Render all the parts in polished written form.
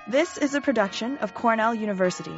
This is a production of Cornell University.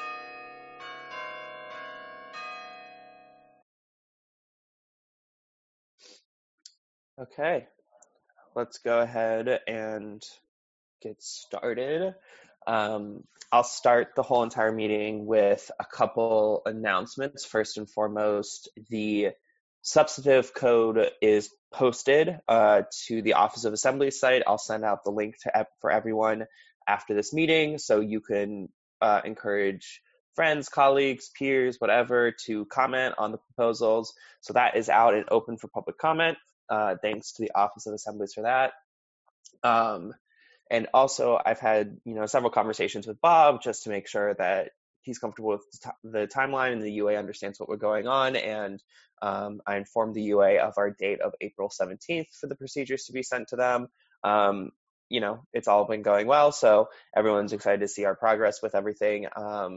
Okay, let's go ahead and get started. I'll start the whole entire meeting with a couple announcements. First and foremost, the substantive code is posted to the Office of Assembly site. I'll send out the link for everyone after this meeting, so you can encourage friends, colleagues, peers, whatever, to comment on the proposals. So that is out and open for public comment. Thanks to the Office of Assemblies for that. And also, I've had several conversations with Bob just to make sure that he's comfortable with the timeline and the UA understands what we're going on. And I informed the UA of our date of April 17th for the procedures to be sent to them. It's all been going well, so everyone's excited to see our progress with everything.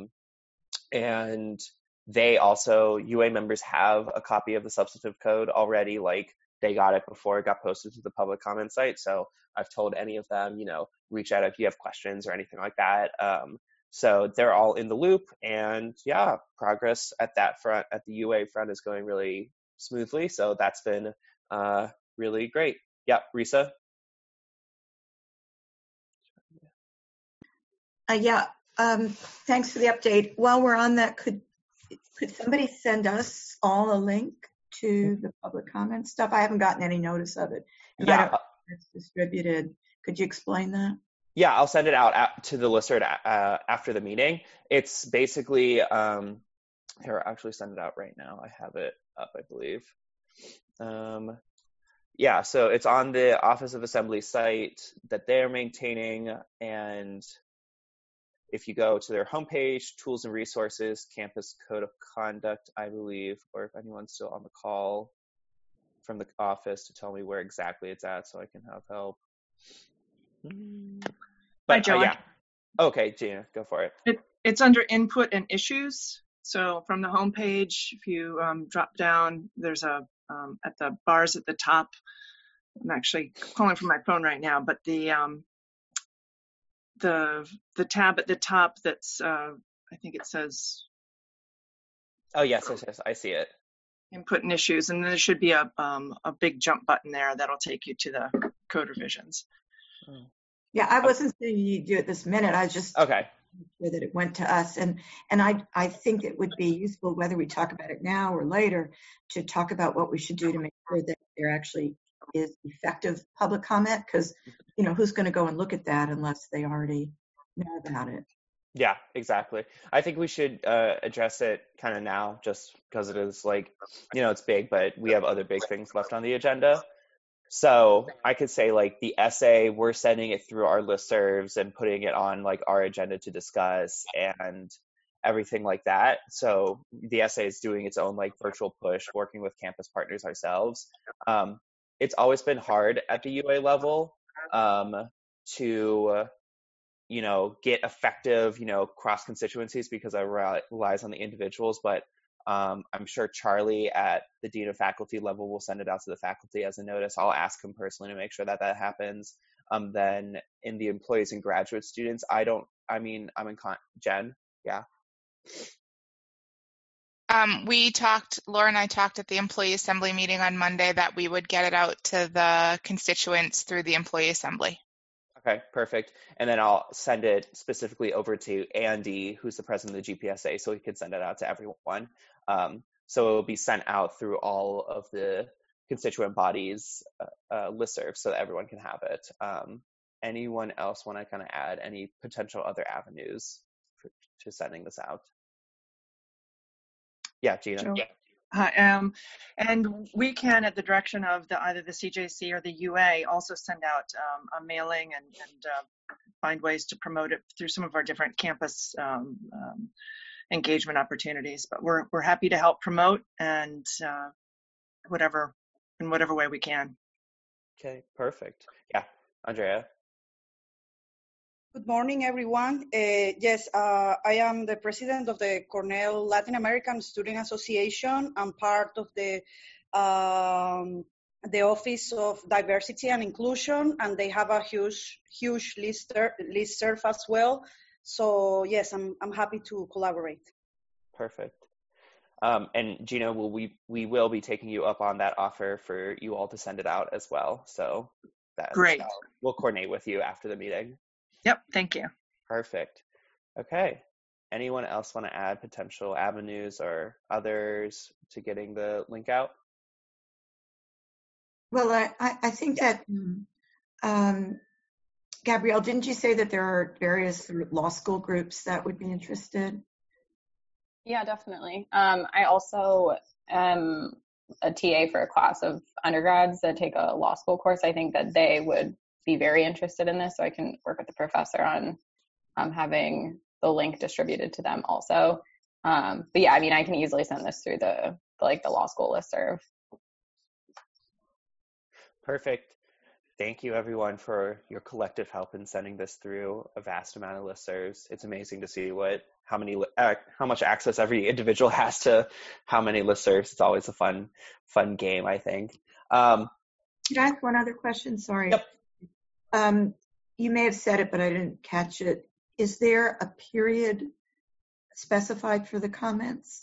And they also, UA members have a copy of the substantive code already, like they got it before it got posted to the public comment site. So I've told any of them, reach out if you have questions or anything like that. So they're all in the loop, and yeah, progress at that front, at the UA front, is going really smoothly. So that's been really great. Yeah, Risa? Thanks for the update. While we're on that, could somebody send us all a link to the public comment stuff? I haven't gotten any notice of it. And yeah, it's distributed. Could you explain that? Yeah, I'll send it out to the listserv after the meeting. It's basically, here, I'll actually send it out right now. I have it up, I believe. Yeah, so it's on the Office of Assembly site that they're maintaining, and if you go to their homepage, Tools and Resources, Campus Code of Conduct, I believe, or if anyone's still on the call from the office to tell me where exactly it's at so I can have help. But Hi, Joanne. yeah. Okay, Gina, go for it. It's under Input and Issues. So from the homepage, if you drop down, there's at the bars at the top. I'm actually calling from my phone right now, but the tab at the top that's I think it says. Oh yes, I see it. Input and Issues, and then there should be a big jump button there that'll take you to the code revisions. Yeah, I wasn't saying you do it this minute. I just okay. Sure that it went to us, and I think it would be useful, whether we talk about it now or later, to talk about what we should do to make sure that there actually is effective public comment, because who's going to go and look at that unless they already know about it? Yeah, exactly. I think we should address it kind of now, just because it is it's big, but we have other big things left on the agenda. So I could say the essay, we're sending it through our listservs and putting it on our agenda to discuss and everything like that. So the essay is doing its own virtual push, working with campus partners ourselves. It's always been hard at the UA level to get effective cross constituencies because it relies on the individuals, but I'm sure Charlie at the Dean of Faculty level will send it out to the faculty as a notice. I'll ask him personally to make sure that happens. Then in the employees and graduate students, I'm in Jen, yeah. Laura and I talked at the employee assembly meeting on Monday that we would get it out to the constituents through the employee assembly. Okay, perfect. And then I'll send it specifically over to Andy, who's the president of the GPSA, so he can send it out to everyone. So it will be sent out through all of the constituent bodies listserv so that everyone can have it. Anyone else want to kind of add any potential other avenues to sending this out? Yeah, Gina. Sure. And we can, at the direction of either the CJC or the UA, also send out a mailing and find ways to promote it through some of our different campus engagement opportunities. But we're happy to help promote and in whatever way we can. Okay, perfect. Yeah, Andrea. Good morning, everyone. Yes, I am the president of the Cornell Latin American Student Association. I'm part of the the Office of Diversity and Inclusion, and they have a huge listserv as well. So yes, I'm happy to collaborate. Perfect. And Gina, we will be taking you up on that offer for you all to send it out as well. So Great. We'll coordinate with you after the meeting. Yep. Thank you. Perfect. Okay. Anyone else want to add potential avenues or others to getting the link out? Well, I think that, Gabrielle, didn't you say that there are various law school groups that would be interested? Yeah, definitely. I also am a TA for a class of undergrads that take a law school course. I think that they would be very interested in this, so I can work with the professor on having the link distributed to them also. But yeah, I mean, I can easily send this through the law school listserv. Perfect. Thank you, everyone, for your collective help in sending this through a vast amount of listservs. It's amazing to see how much access every individual has to how many listservs. It's always a fun game, I think. Could I ask one other question? Sorry. Yep. You may have said it, but I didn't catch it. Is there a period specified for the comments?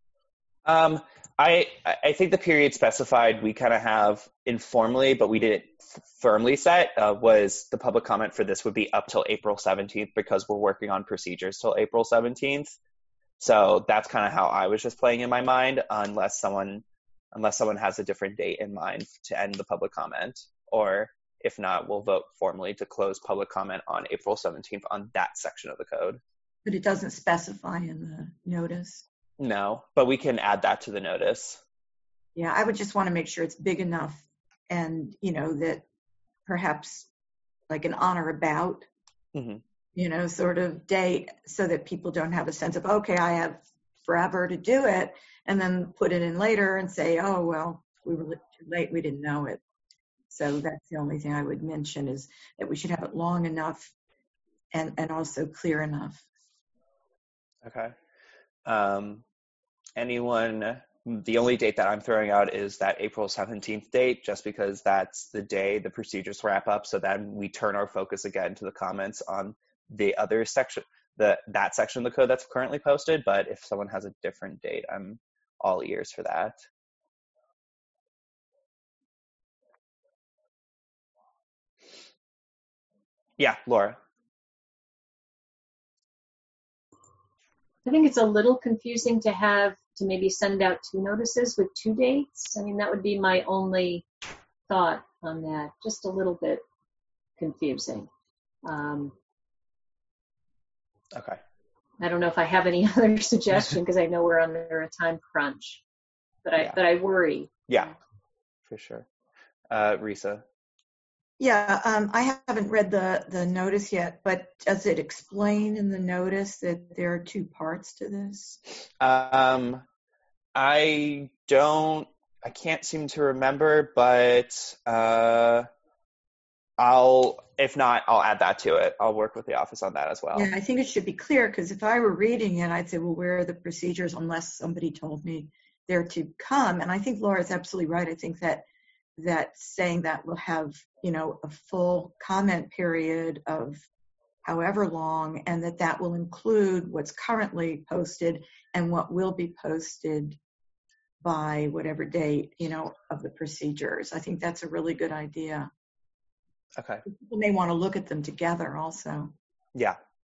I think the period specified we kind of have informally, but we didn't firmly set, was the public comment for this would be up till April 17th because we're working on procedures till April 17th. So that's kind of how I was just playing in my mind, unless someone has a different date in mind to end the public comment, or if not, we'll vote formally to close public comment on April 17th on that section of the code. But it doesn't specify in the notice. No, but we can add that to the notice. Yeah, I would just want to make sure it's big enough and, that perhaps like an on or about, sort of date so that people don't have a sense of, okay, I have forever to do it, and then put it in later and say, oh, well, we were too late, we didn't know it. So that's the only thing I would mention, is that we should have it long enough and also clear enough. Okay. The only date that I'm throwing out is that April 17th date, just because that's the day the procedures wrap up. So then we turn our focus again to the comments on the other section, that section of the code that's currently posted. But if someone has a different date, I'm all ears for that. Yeah, Laura. I think it's a little confusing to maybe send out 2 notices with 2 dates. I mean, that would be my only thought on that. Just a little bit confusing. Okay. I don't know if I have any other suggestion, because I know we're under a time crunch, but I worry. Yeah, for sure. Risa. Yeah, I haven't read the notice yet, but does it explain in the notice that there are 2 parts to this? I can't seem to remember, but if not, I'll add that to it. I'll work with the office on that as well. Yeah, I think it should be clear, because if I were reading it, I'd say, well, where are the procedures, unless somebody told me they're to come. And I think Laura's absolutely right. I think that saying that we'll have, a full comment period of however long, and that will include what's currently posted and what will be posted by whatever date, of the procedures. I think that's a really good idea. Okay. People may want to look at them together also. Yeah.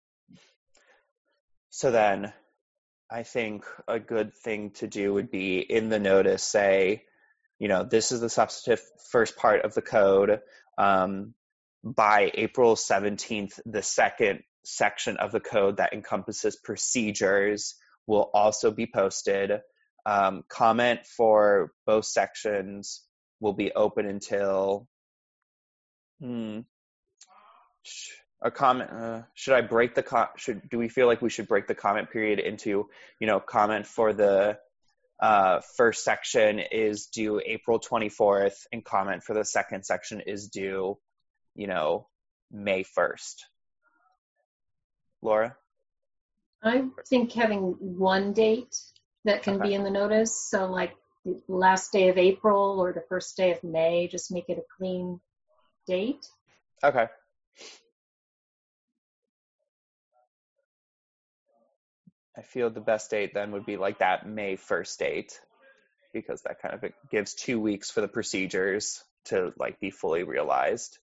So then I think a good thing to do would be in the notice say, this is the substantive first part of the code. By April 17th, the second section of the code that encompasses procedures will also be posted. Comment for both sections will be open until a comment. Should I break do we feel like we should break the comment period into, comment for the first section is due April 24th, and comment for the second section is due, May 1st. Laura? I think having one date that can be in the notice, so like the last day of April or the first day of May, just make it a clean date. Okay. I feel the best date then would be like that May 1st date, because that kind of gives 2 weeks for the procedures to like be fully realized.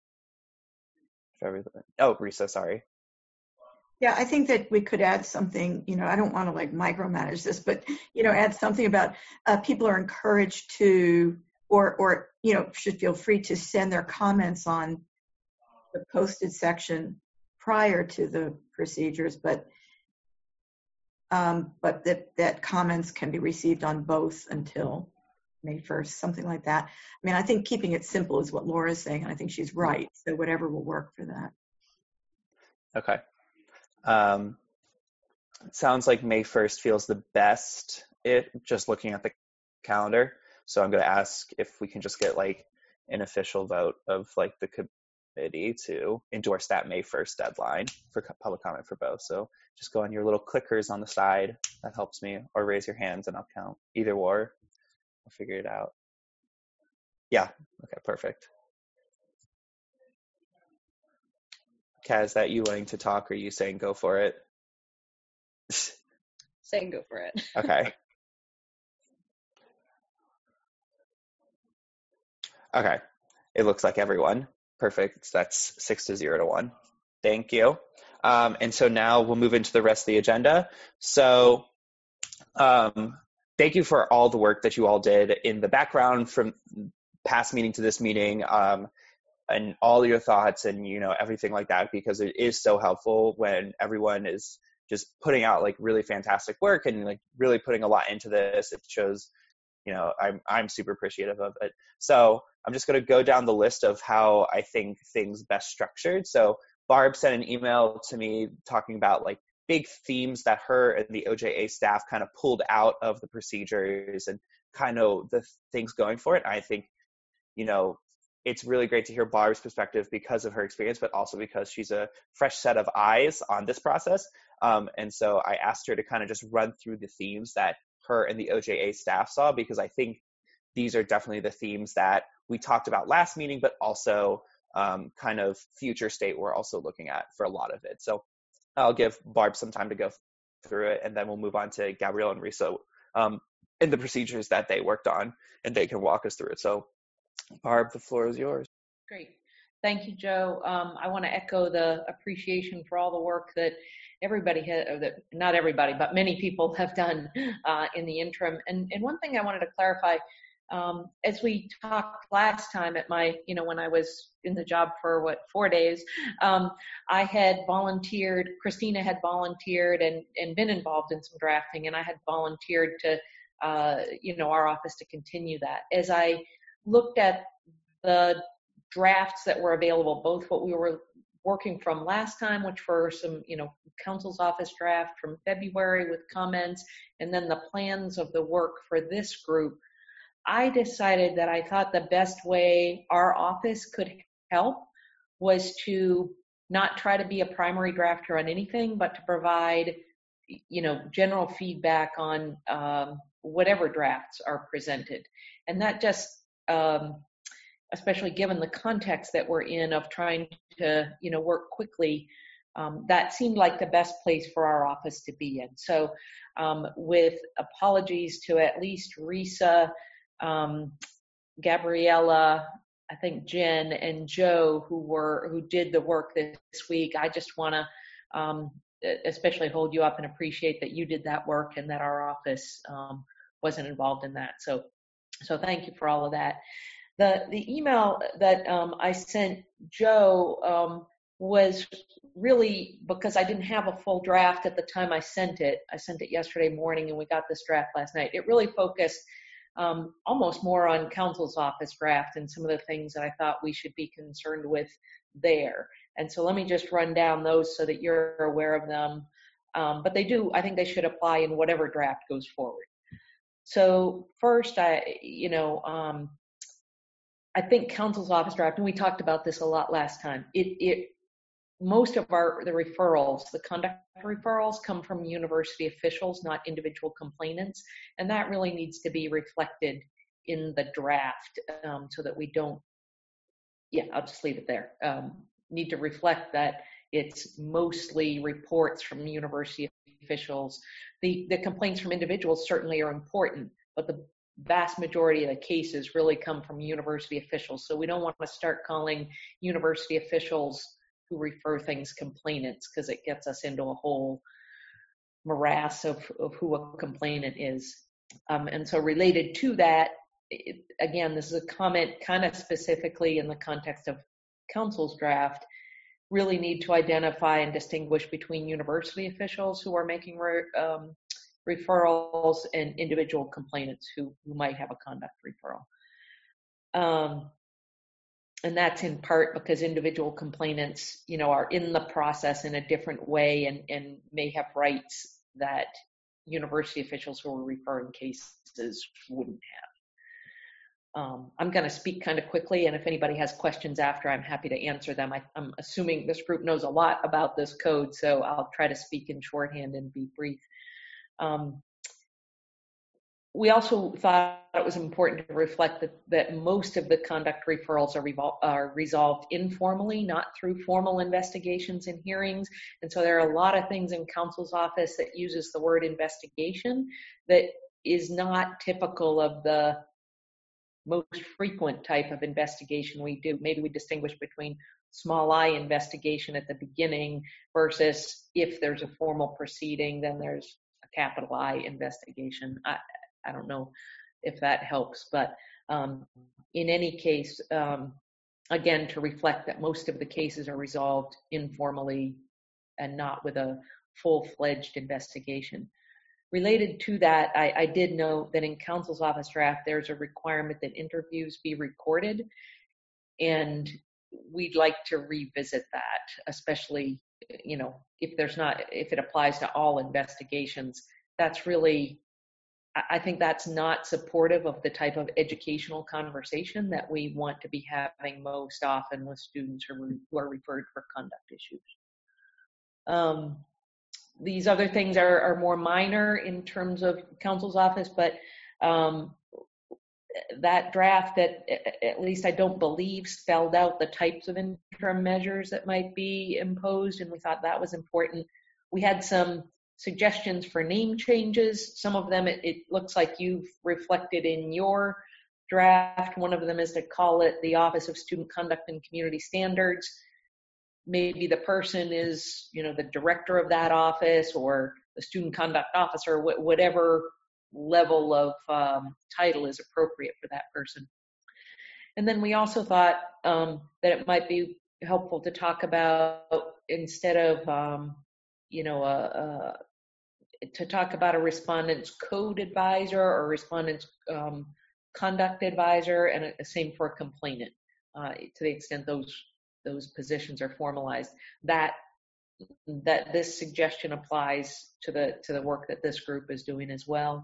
Oh, Risa, sorry. Yeah, I think that we could add something, I don't want to like micromanage this, but, add something about people are encouraged to, or should feel free to send their comments on the posted section prior to the procedures, but that comments can be received on both until May 1st, something like that. I mean, I think keeping it simple is what Laura's saying, and I think she's right. So whatever will work for that. Okay. It sounds like May 1st feels the best, just looking at the calendar. So I'm going to ask if we can just get like an official vote of like the committee to endorse that May 1st deadline for public comment for both. So just go on your little clickers on the side. That helps me, or raise your hands and I'll count. Either or, I'll figure it out. Yeah. Okay, perfect. Kaz, is that you wanting to talk, or are you saying go for it? Saying go for it. Okay. Okay. It looks like everyone. Perfect. That's 6-0-1. Thank you. And so now we'll move into the rest of the agenda. So thank you for all the work that you all did in the background from past meeting to this meeting, and all your thoughts and, everything like that, because it is so helpful when everyone is just putting out like really fantastic work and like really putting a lot into this. It shows, I'm super appreciative of it. So I'm just going to go down the list of how I think things best structured. So Barb sent an email to me talking about like big themes that her and the OJA staff kind of pulled out of the procedures and kind of the things going for it. I think, it's really great to hear Barb's perspective because of her experience, but also because she's a fresh set of eyes on this process. And so I asked her to kind of just run through the themes that her and the OJA staff saw, because I think these are definitely the themes that we talked about last meeting, but also kind of future state we're also looking at for a lot of it. So I'll give Barb some time to go through it, and then we'll move on to Gabrielle and Risa in the procedures that they worked on, and they can walk us through it. So Barb, the floor is yours. Great. Thank you, Joe. I want to echo the appreciation for all the work that everybody not everybody, but many people have done in the interim. And one thing I wanted to clarify, as we talked last time at my, when I was in the job for 4 days, I had volunteered, Christina had volunteered and been involved in some drafting, and I had volunteered to, our office to continue that. As I looked at the drafts that were available, both what we were working from last time, which were some, council's office draft from February with comments, and then the plans of the work for this group, I decided that I thought the best way our office could help was to not try to be a primary drafter on anything, but to provide, general feedback on whatever drafts are presented. And that just, especially given the context that we're in of trying to, work quickly, that seemed like the best place for our office to be in. So with apologies to at least Risa, Gabriella, I think Jen and Joe, who did the work this week, I just want to especially hold you up and appreciate that you did that work and that our office wasn't involved in that. So thank you for all of that. The email that I sent Joe was really because I didn't have a full draft at the time I sent it. I sent it yesterday morning, and we got this draft last night. It really focused almost more on council's office draft and some of the things that I thought we should be concerned with there. And so let me just run down those so that you're aware of them. But I think they should apply in whatever draft goes forward. So first, I think council's office draft, and we talked about this a lot last time, it most of the referrals, the conduct referrals, come from university officials, not individual complainants, and that really needs to be reflected in the draft, so that we don't. Yeah, I'll just leave it there. Need to reflect that it's mostly reports from university officials. The complaints from individuals certainly are important, but the vast majority of the cases really come from university officials. So we don't want to start calling university officials who refer things complainants, because it gets us into a whole morass of who a complainant is. And so related to that, again, this is a comment kind of specifically in the context of council's draft, really need to identify and distinguish between university officials who are making referrals and individual complainants who might have a conduct referral. And that's in part because individual complainants, are in the process in a different way and may have rights that university officials who are referring cases wouldn't have. I'm going to speak kind of quickly, and if anybody has questions after, I'm happy to answer them. I'm assuming this group knows a lot about this code, so I'll try to speak in shorthand and be brief. We also thought it was important to reflect that most of the conduct referrals are resolved informally, not through formal investigations and hearings. And so there are a lot of things in counsel's office that uses the word investigation that is not typical of the most frequent type of investigation we do. Maybe we distinguish between small I investigation at the beginning versus if there's a formal proceeding, then there's a capital I investigation. I don't know if that helps, but in any case, again, to reflect that most of the cases are resolved informally and not with a full-fledged investigation. Related to that, I did note that in counsel's office draft, there's a requirement that interviews be recorded, and we'd like to revisit that, especially, if it applies to all investigations. That's really, I think that's not supportive of the type of educational conversation that we want to be having most often with students who are referred for conduct issues. These other things are more minor in terms of counsel's office, but that draft that at least I don't believe spelled out the types of interim measures that might be imposed, and we thought that was important. We had some suggestions for name changes. Some of them it looks like you've reflected in your draft. One of them is to call it the Office of Student Conduct and Community Standards. Maybe the person is, the director of that office or the student conduct officer, whatever level of title is appropriate for that person. And then we also thought that it might be helpful to talk about, instead of, to talk about a respondent's code advisor or respondent's conduct advisor, and the same for a complainant, to the extent those positions are formalized, that this suggestion applies to the work that this group is doing as well.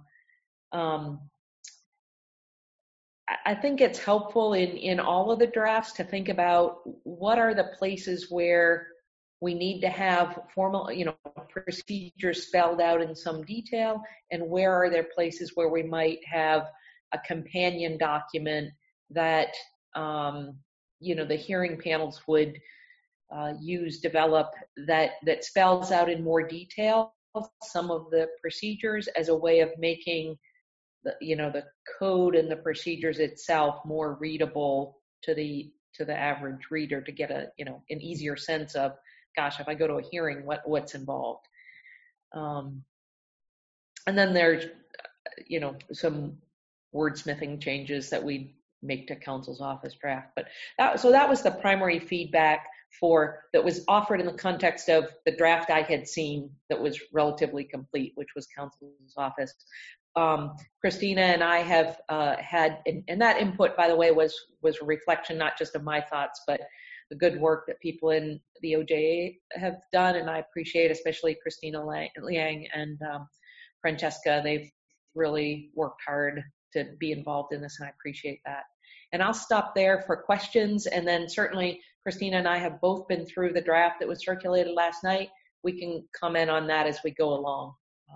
I think it's helpful in all of the drafts to think about what are the places where we need to have formal, procedures spelled out in some detail, and where are there places where we might have a companion document that the hearing panels would develop that spells out in more detail some of the procedures as a way of making the code and the procedures itself more readable to the average reader, to get an easier sense of, gosh, if I go to a hearing, what's involved. And then there's some wordsmithing changes that we make to counsel's office draft. But that was the primary feedback that was offered in the context of the draft I had seen that was relatively complete, which was counsel's office. Christina and I have had, and that input, by the way, was a reflection not just of my thoughts, but the good work that people in the OJA have done, and I appreciate especially Christina Liang and Francesca. They've really worked hard to be involved in this, and I appreciate that. And I'll stop there for questions, and then certainly Christina and I have both been through the draft that was circulated last night. We can comment on that as we go along.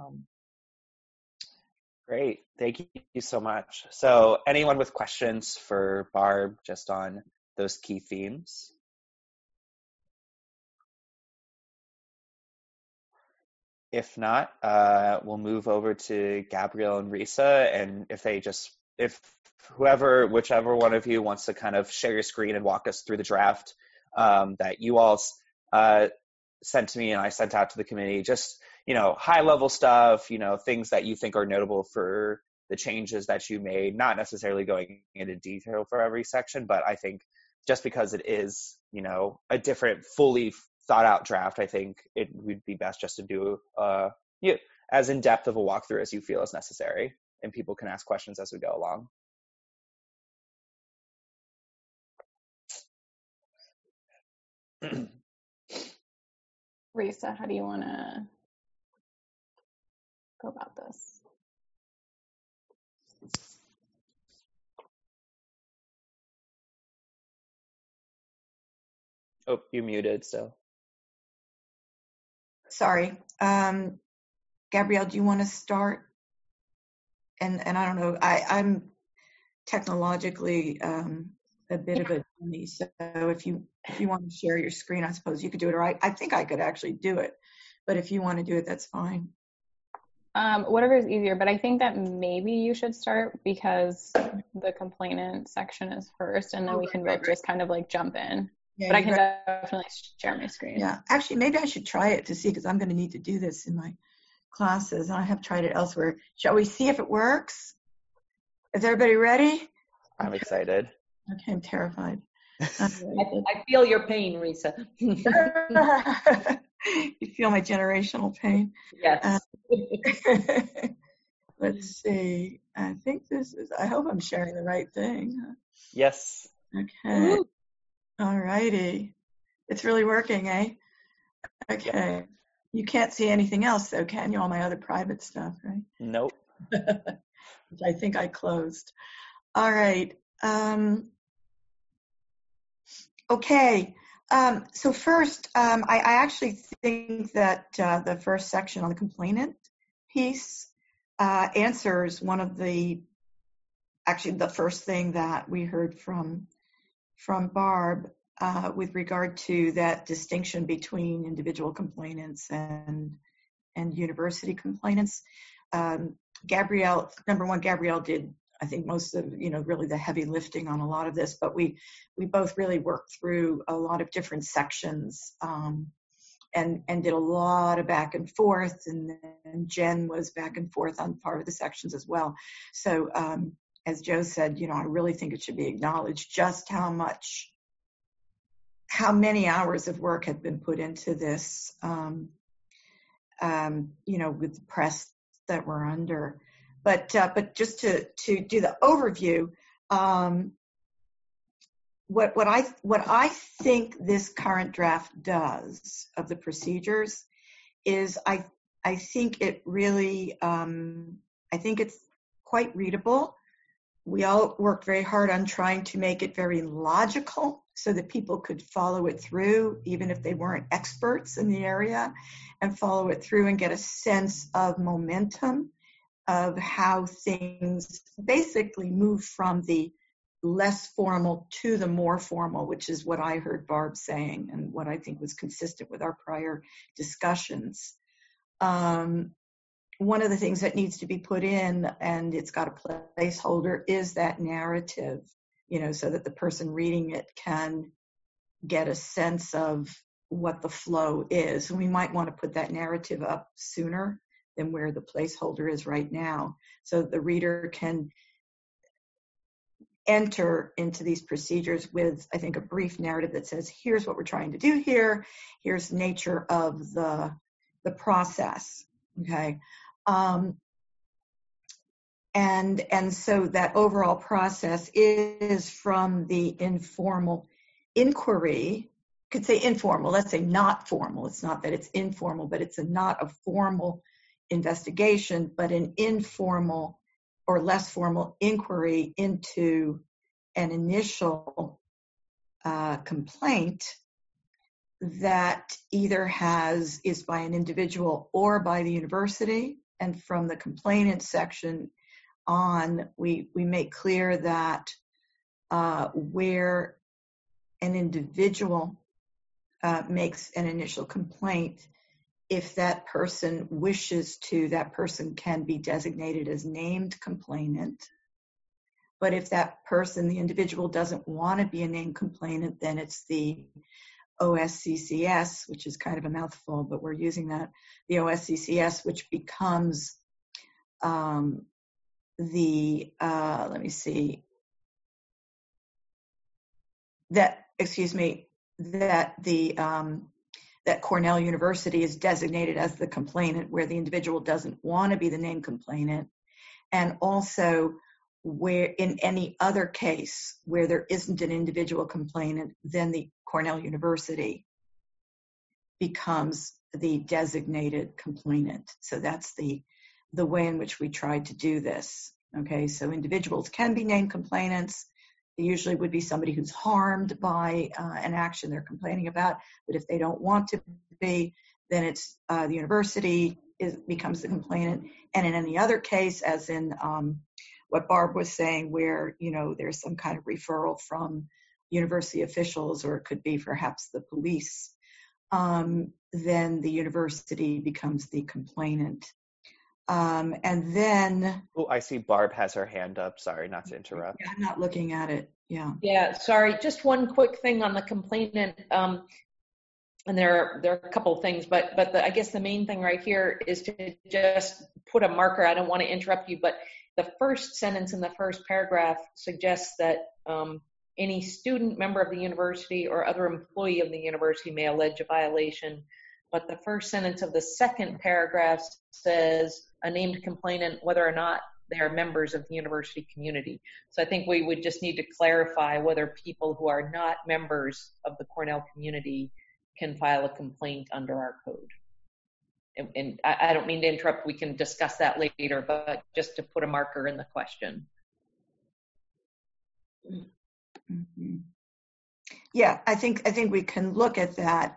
Great. Thank you so much. So anyone with questions for Barb just on those key themes? If not, we'll move over to Gabrielle and Risa, and whichever one of you wants to kind of share your screen and walk us through the draft that you all sent to me and I sent out to the committee, just, high level stuff, things that you think are notable for the changes that you made, not necessarily going into detail for every section, but I think just because it is, a different, fully thought out draft, I think it would be best just to do as in depth of a walkthrough as you feel is necessary, and people can ask questions as we go along. Risa, how do you want to go about this? Oh, you muted still. Sorry. Gabrielle, do you want to start? And I don't know, I'm technologically a bit of a dummy, so if you want to share your screen, I suppose you could do it, or I think I could actually do it, but if you want to do it, that's fine. Whatever is easier, but I think that maybe you should start because the complainant section is first, and then we can both just kind of like jump in. Yeah, but I can definitely share my screen. Yeah, actually, maybe I should try it to see, because I'm going to need to do this in my classes, and I have tried it elsewhere. Shall we see if it works? Is everybody ready? I'm excited. Okay, I'm terrified. I feel your pain, Risa. You feel my generational pain? Yes. Let's see. I think I hope I'm sharing the right thing. Yes. Okay. All righty. It's really working, eh? Okay. You can't see anything else, though, can you? All my other private stuff, right? Nope. Which I think I closed. All right. Okay. So first, I actually think that the first section on the complainant piece answers one of the first thing that we heard from Barb with regard to that distinction between individual complainants and university complainants. Gabrielle did, I think, most of, really the heavy lifting on a lot of this, but we both really worked through a lot of different sections and did a lot of back and forth, and then Jen was back and forth on part of the sections as well. So as Joe said, I really think it should be acknowledged just how many hours of work have been put into this, with the press that we're under. But just to do the overview, what I think this current draft does of the procedures is I think it really I think it's quite readable. We all worked very hard on trying to make it very logical so that people could follow it through, even if they weren't experts in the area, and follow it through and get a sense of momentum of how things basically move from the less formal to the more formal, which is what I heard Barb saying and what I think was consistent with our prior discussions. One of the things that needs to be put in, and it's got a placeholder, is that narrative, so that the person reading it can get a sense of what the flow is. And we might want to put that narrative up sooner than where the placeholder is right now, so that the reader can enter into these procedures with, I think, a brief narrative that says, here's what we're trying to do here, here's the nature of the process, okay? And so that overall process is from the informal inquiry, could say informal, let's say not formal. It's not that it's informal, but it's not a formal investigation, but an informal or less formal inquiry into an initial complaint that either is by an individual or by the university. And from the complainant section on, we make clear that where an individual makes an initial complaint, if that person wishes to, that person can be designated as named complainant. But if that person, the individual, doesn't want to be a named complainant, then it's the OSCCS, which is kind of a mouthful, but we're using that, the OSCCS, which becomes that Cornell University is designated as the complainant where the individual doesn't want to be the named complainant, and also where in any other case where there isn't an individual complainant, then the Cornell University becomes the designated complainant. So that's the way in which we tried to do this. Okay, so individuals can be named complainants. It usually would be somebody who's harmed by an action they're complaining about, but if they don't want to be, then it's the university becomes the complainant. And in any other case, as in what Barb was saying, where there's some kind of referral from university officials, or it could be perhaps the police, then the university becomes the complainant. And then... Oh, I see Barb has her hand up. Sorry, not to interrupt. Yeah, I'm not looking at it. Yeah. Yeah, sorry. Just one quick thing on the complainant. And there are a couple of things, but I guess the main thing right here is to just put a marker. I don't want to interrupt you, but the first sentence in the first paragraph suggests that any student, member of the university, or other employee of the university may allege a violation. But the first sentence of the second paragraph says a named complainant, whether or not they are members of the university community. So I think we would just need to clarify whether people who are not members of the Cornell community can file a complaint under our code. And I don't mean to interrupt. We can discuss that later, but just to put a marker in the question. Mm-hmm. Yeah, I think we can look at that.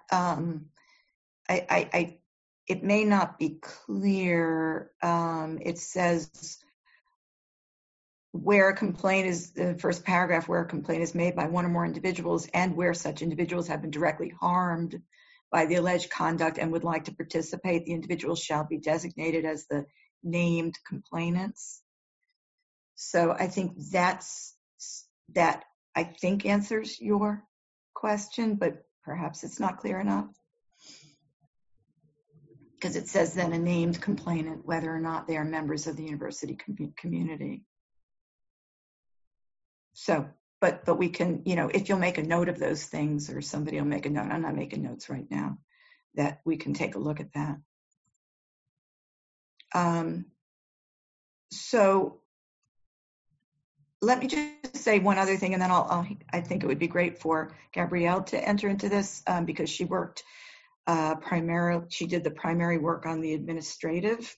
It may not be clear. It says where a complaint is, the first paragraph, where a complaint is made by one or more individuals and where such individuals have been directly harmed by the alleged conduct and would like to participate, the individuals shall be designated as the named complainants. So I think that I think answers your question, but perhaps it's not clear enough. Because it says then a named complainant, whether or not they are members of the university community. So, but we can, if you'll make a note of those things, or somebody will make a note, I'm not making notes right now, that we can take a look at that. So let me just say one other thing, and then I think it would be great for Gabrielle to enter into this because she worked she did the primary work on the administrative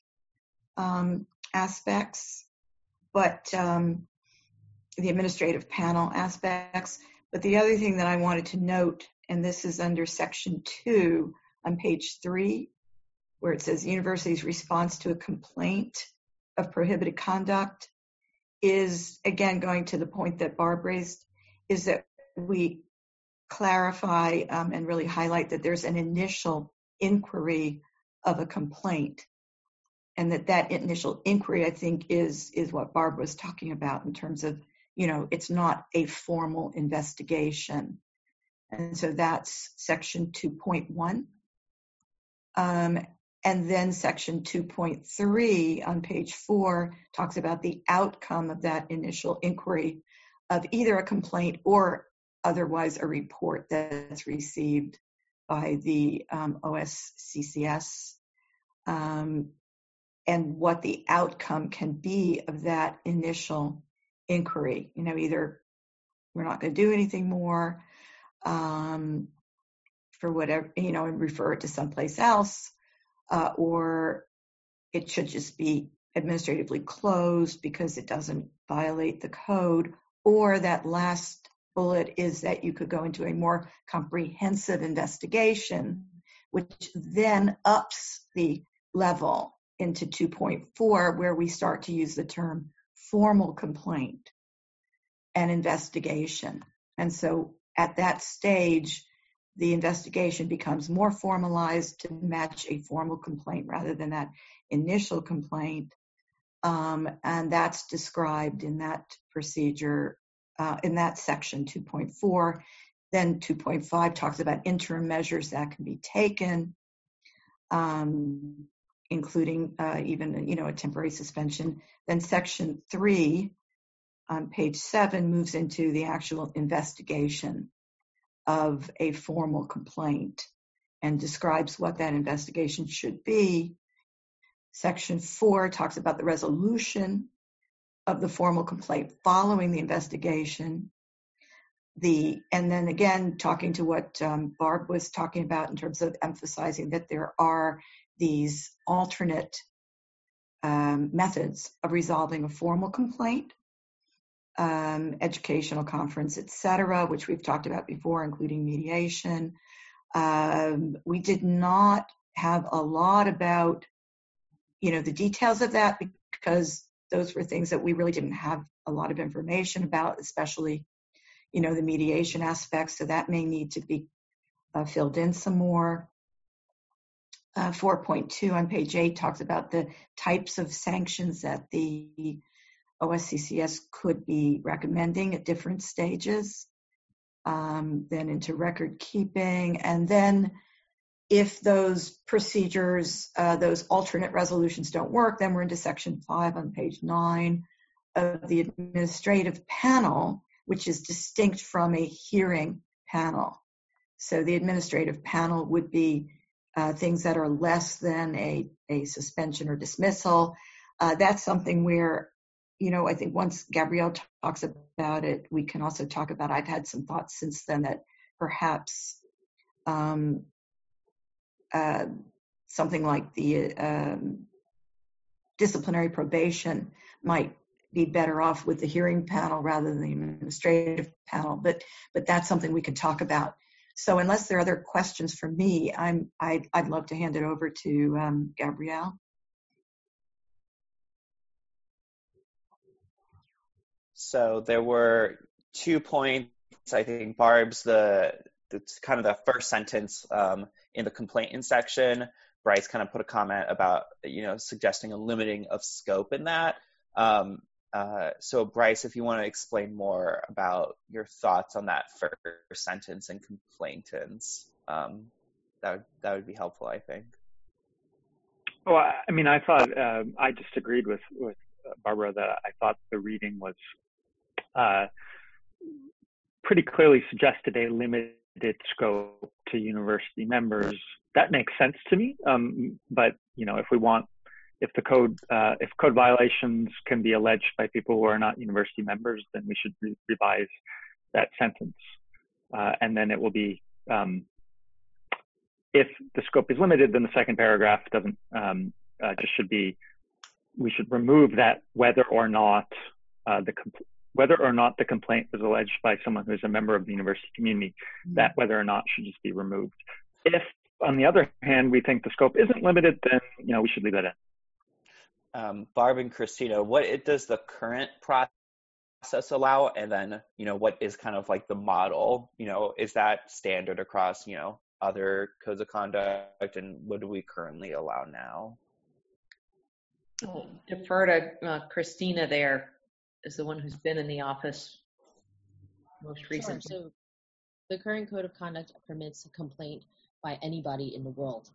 aspects, but the administrative panel aspects. But the other thing that I wanted to note, and this is under section 2 on page 3, where it says university's response to a complaint of prohibited conduct, is again going to the point that Barb raised, is that we clarify and really highlight that there's an initial inquiry of a complaint, and that initial inquiry, I think, is what Barb was talking about in terms of, it's not a formal investigation. And so that's section 2.1. And then section 2.3 on page 4 talks about the outcome of that initial inquiry of either a complaint or otherwise a report that's received by the OSCCS, and what the outcome can be of that initial inquiry. Either we're not going to do anything more for whatever, and refer it to someplace else, or it should just be administratively closed because it doesn't violate the code, or that last bullet is that you could go into a more comprehensive investigation, which then ups the level into 2.4, where we start to use the term formal complaint and investigation. And so at that stage, the investigation becomes more formalized to match a formal complaint rather than that initial complaint. And that's described in that procedure, in that section 2.4. Then 2.5 talks about interim measures that can be taken, including even, a temporary suspension. Then section 3 on page 7 moves into the actual investigation of a formal complaint and describes what that investigation should be. Section 4 talks about the resolution of the formal complaint following the investigation. And then again, talking to what Barb was talking about in terms of emphasizing that there are these alternate methods of resolving a formal complaint, educational conference, etc., which we've talked about before, including mediation. We did not have a lot about, the details of that, because those were things that we really didn't have a lot of information about, especially, the mediation aspects. So that may need to be filled in some more. 4.2 on page 8 talks about the types of sanctions that the OSCCS could be recommending at different stages, then into record keeping. And then if those procedures, those alternate resolutions don't work, then we're into section 5 on page 9 of the administrative panel, which is distinct from a hearing panel. So the administrative panel would be things that are less than a suspension or dismissal. That's something where, I think once Gabrielle talks about it, we can also talk about, I've had some thoughts since then that perhaps something like the disciplinary probation might be better off with the hearing panel rather than the administrative panel, but that's something we can talk about. So unless there are other questions for me, I'd love to hand it over to Gabrielle. So there were 2 points. I think Barb's the kind of the first sentence in the complaint section. Bryce kind of put a comment about, suggesting a limiting of scope in that. So Bryce, if you want to explain more about your thoughts on that first sentence in complainants, that would be helpful, I think. Well, I mean, I thought I just agreed with Barbara that I thought the reading was pretty clearly suggested a limited scope to university members. That makes sense to me. But if the code, if code violations can be alleged by people who are not university members, then we should revise that sentence. And then it will be, if the scope is limited, then the second paragraph doesn't, just should be, we should remove that whether or not the complaint was alleged by someone who's a member of the university community, that whether or not should just be removed. If, on the other hand, we think the scope isn't limited, then, we should leave that in. Barb and Christina, what does the current process allow? And then, what is kind of like the model? Is that standard across, other codes of conduct? And what do we currently allow now? I'll defer to Christina there, as the one who's been in the office most recently. Sure. So the current code of conduct permits a complaint by anybody in the world.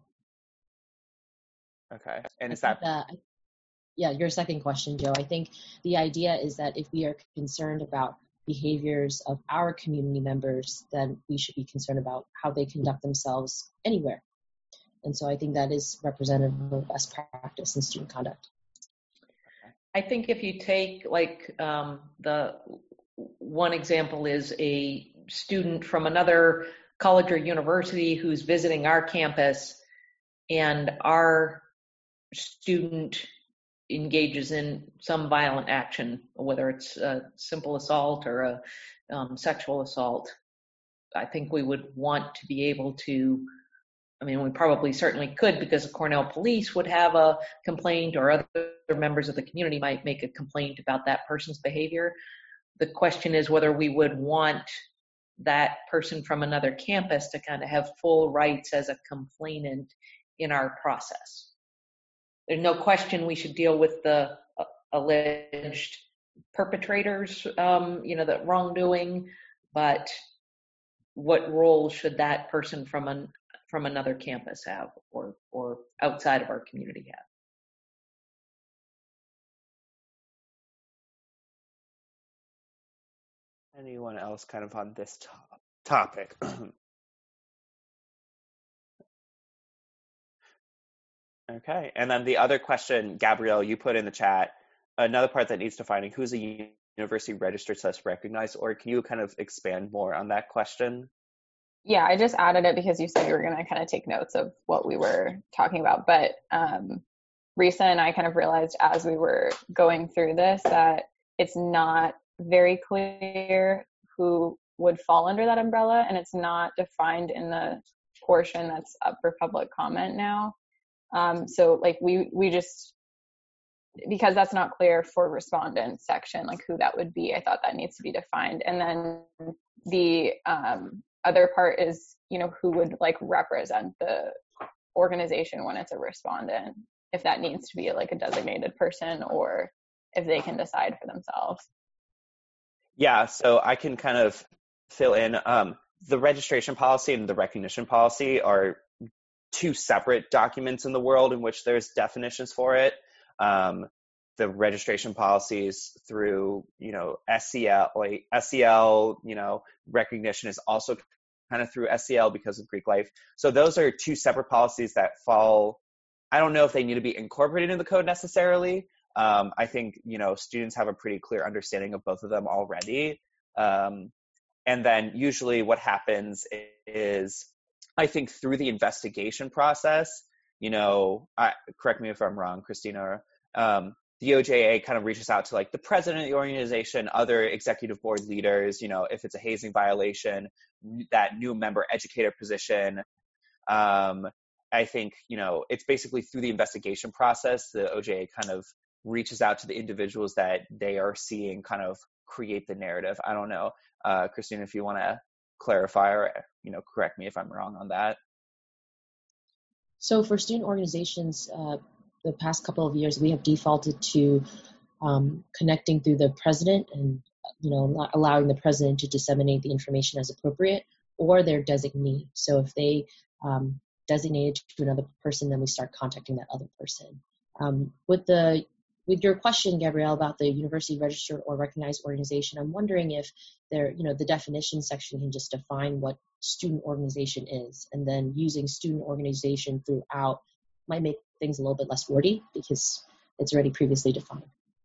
Okay. And is that... Yeah, your second question, Joe. I think the idea is that if we are concerned about behaviors of our community members, then we should be concerned about how they conduct themselves anywhere. And so I think that is representative of best practice in student conduct. I think if you take the one example is a student from another college or university who's visiting our campus, and our student engages in some violent action, whether it's a simple assault or sexual assault, I think we would want to be able to, I mean, we probably certainly could, because the Cornell police would have a complaint, or other members of the community might make a complaint about that person's behavior. The question is whether we would want that person from another campus to kind of have full rights as a complainant in our process. There's no question we should deal with the alleged perpetrators, the wrongdoing, but what role should that person from another campus have, or outside of our community have? Anyone else kind of on this topic? Okay, and then the other question, Gabrielle, you put in the chat, another part that needs defining, who's a university registered / recognized, or can you kind of expand more on that question? Yeah, I just added it because you said you were going to kind of take notes of what we were talking about. But Risa and I kind of realized as we were going through this that it's not very clear who would fall under that umbrella, and it's not defined in the portion that's up for public comment now. So like we just, because that's not clear for respondent section, like who that would be, I thought that needs to be defined. And then the other part is, who would like represent the organization when it's a respondent, if that needs to be like a designated person or if they can decide for themselves. Yeah, so I can kind of fill in. The registration policy and the recognition policy are two separate documents in the world in which there's definitions for it. The registration policies through, SEL, recognition is also kind of through SEL because of Greek life. So those are two separate policies that fall, I don't know if they need to be incorporated in the code necessarily. I think, students have a pretty clear understanding of both of them already. And then usually what happens is, I think through the investigation process, correct me if I'm wrong, Christina, the OJA kind of reaches out to like the president of the organization, other executive board leaders, if it's a hazing violation, that new member educator position. I think, it's basically through the investigation process, the OJA kind of reaches out to the individuals that they are seeing kind of create the narrative. I don't know, Christina, if you want to clarify or, correct me if I'm wrong on that. So for student organizations, the past couple of years, we have defaulted to connecting through the president and, not allowing the president to disseminate the information as appropriate, or their designee. So if they designate it to another person, then we start contacting that other person. With your question, Gabrielle, about the university registered or recognized organization, I'm wondering if the definition section can just define what student organization is, and then using student organization throughout might make things a little bit less wordy because it's already previously defined.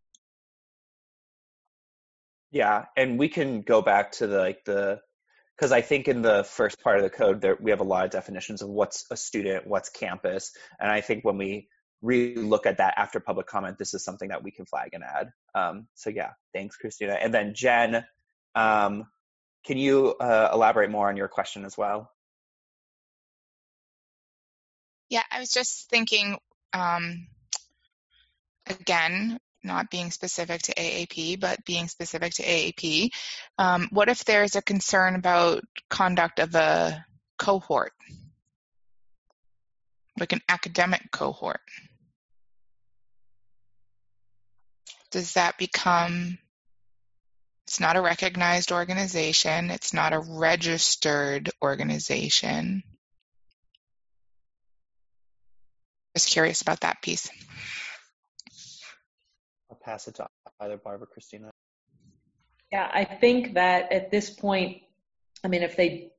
Yeah, and we can go back to because I think in the first part of the code we have a lot of definitions of what's a student, what's campus, and I think when we really look at that after public comment, this is something that we can flag and add. So yeah, thanks, Christina. And then Jen, can you elaborate more on your question as well? Yeah, I was just thinking, again, not being specific to AAP, but being specific to AAP, what if there's a concern about conduct of a cohort, like an academic cohort? Does that become, it's not a recognized organization, it's not a registered organization? Just curious about that piece. I'll pass it to either Barb or Christina. Yeah, I think that at this point, I mean,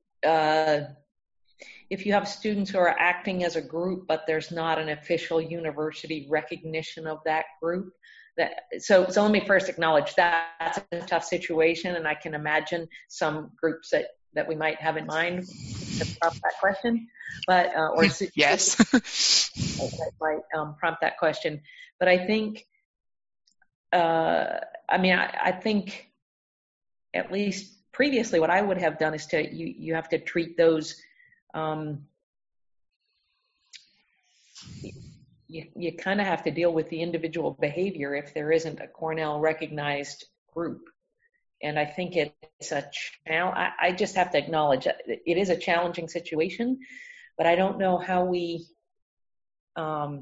if you have students who are acting as a group, but there's not an official university recognition of that group, so let me first acknowledge that's a tough situation, and I can imagine some groups that we might have in mind to prompt that question, but or yes, that might prompt that question. But I think, I think at least previously what I would have done is you have to treat those, you kind of have to deal with the individual behavior if there isn't a Cornell recognized group. And I think it's I just have to acknowledge that it is a challenging situation, but I don't know how we, I'm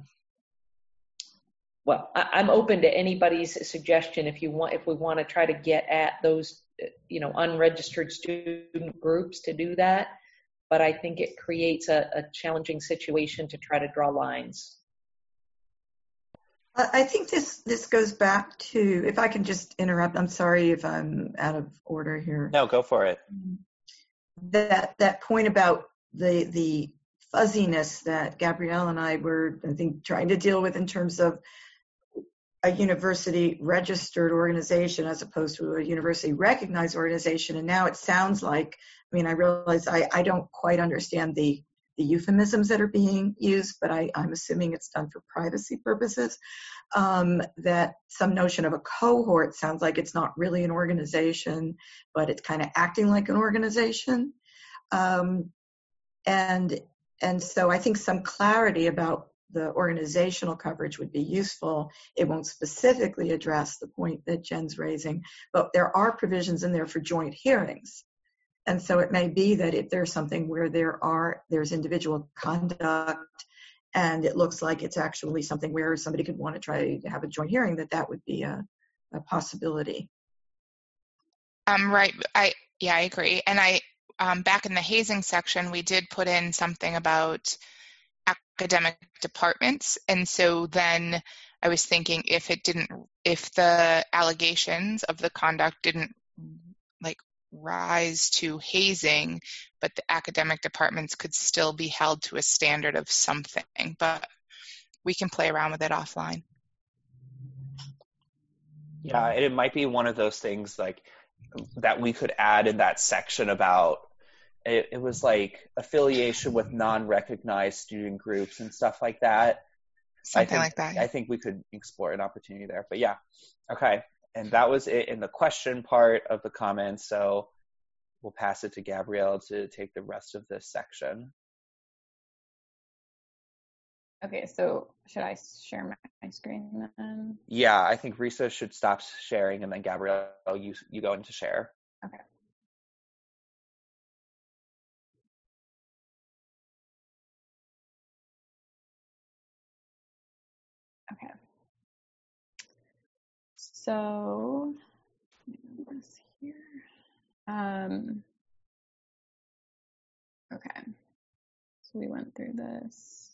open to anybody's suggestion if we want to try to get at those, unregistered student groups to do that. But I think it creates a challenging situation to try to draw lines. I think this goes back to, if I can just interrupt, I'm sorry if I'm out of order here. No, go for it. That point about the fuzziness that Gabrielle and I were, I think, trying to deal with in terms of a university registered organization as opposed to a university recognized organization. And now it sounds like, I realize I don't quite understand the euphemisms that are being used, but I'm assuming it's done for privacy purposes, that some notion of a cohort sounds like it's not really an organization, but it's kind of acting like an organization. And so I think some clarity about the organizational coverage would be useful. It won't specifically address the point that Jen's raising, but there are provisions in there for joint hearings. And so it may be that if there's something where there's individual conduct and it looks like it's actually something where somebody could want to try to have a joint hearing, that would be a possibility. Right. I agree. And back in the hazing section, we did put in something about academic departments. And so then I was thinking if the allegations of the conduct didn't rise to hazing, but the academic departments could still be held to a standard of something, but we can play around with it offline. Yeah, it might be one of those things that we could add in that section about it was affiliation with non-recognized student groups and stuff like that. Something like that. I think we could explore an opportunity there, but yeah. Okay. And that was it in the question part of the comments. So we'll pass it to Gabrielle to take the rest of this section. Okay, so should I share my screen then? Yeah, I think Risa should stop sharing, and then Gabrielle, you go into share. Okay. Okay. So, this here. Okay. So we went through this.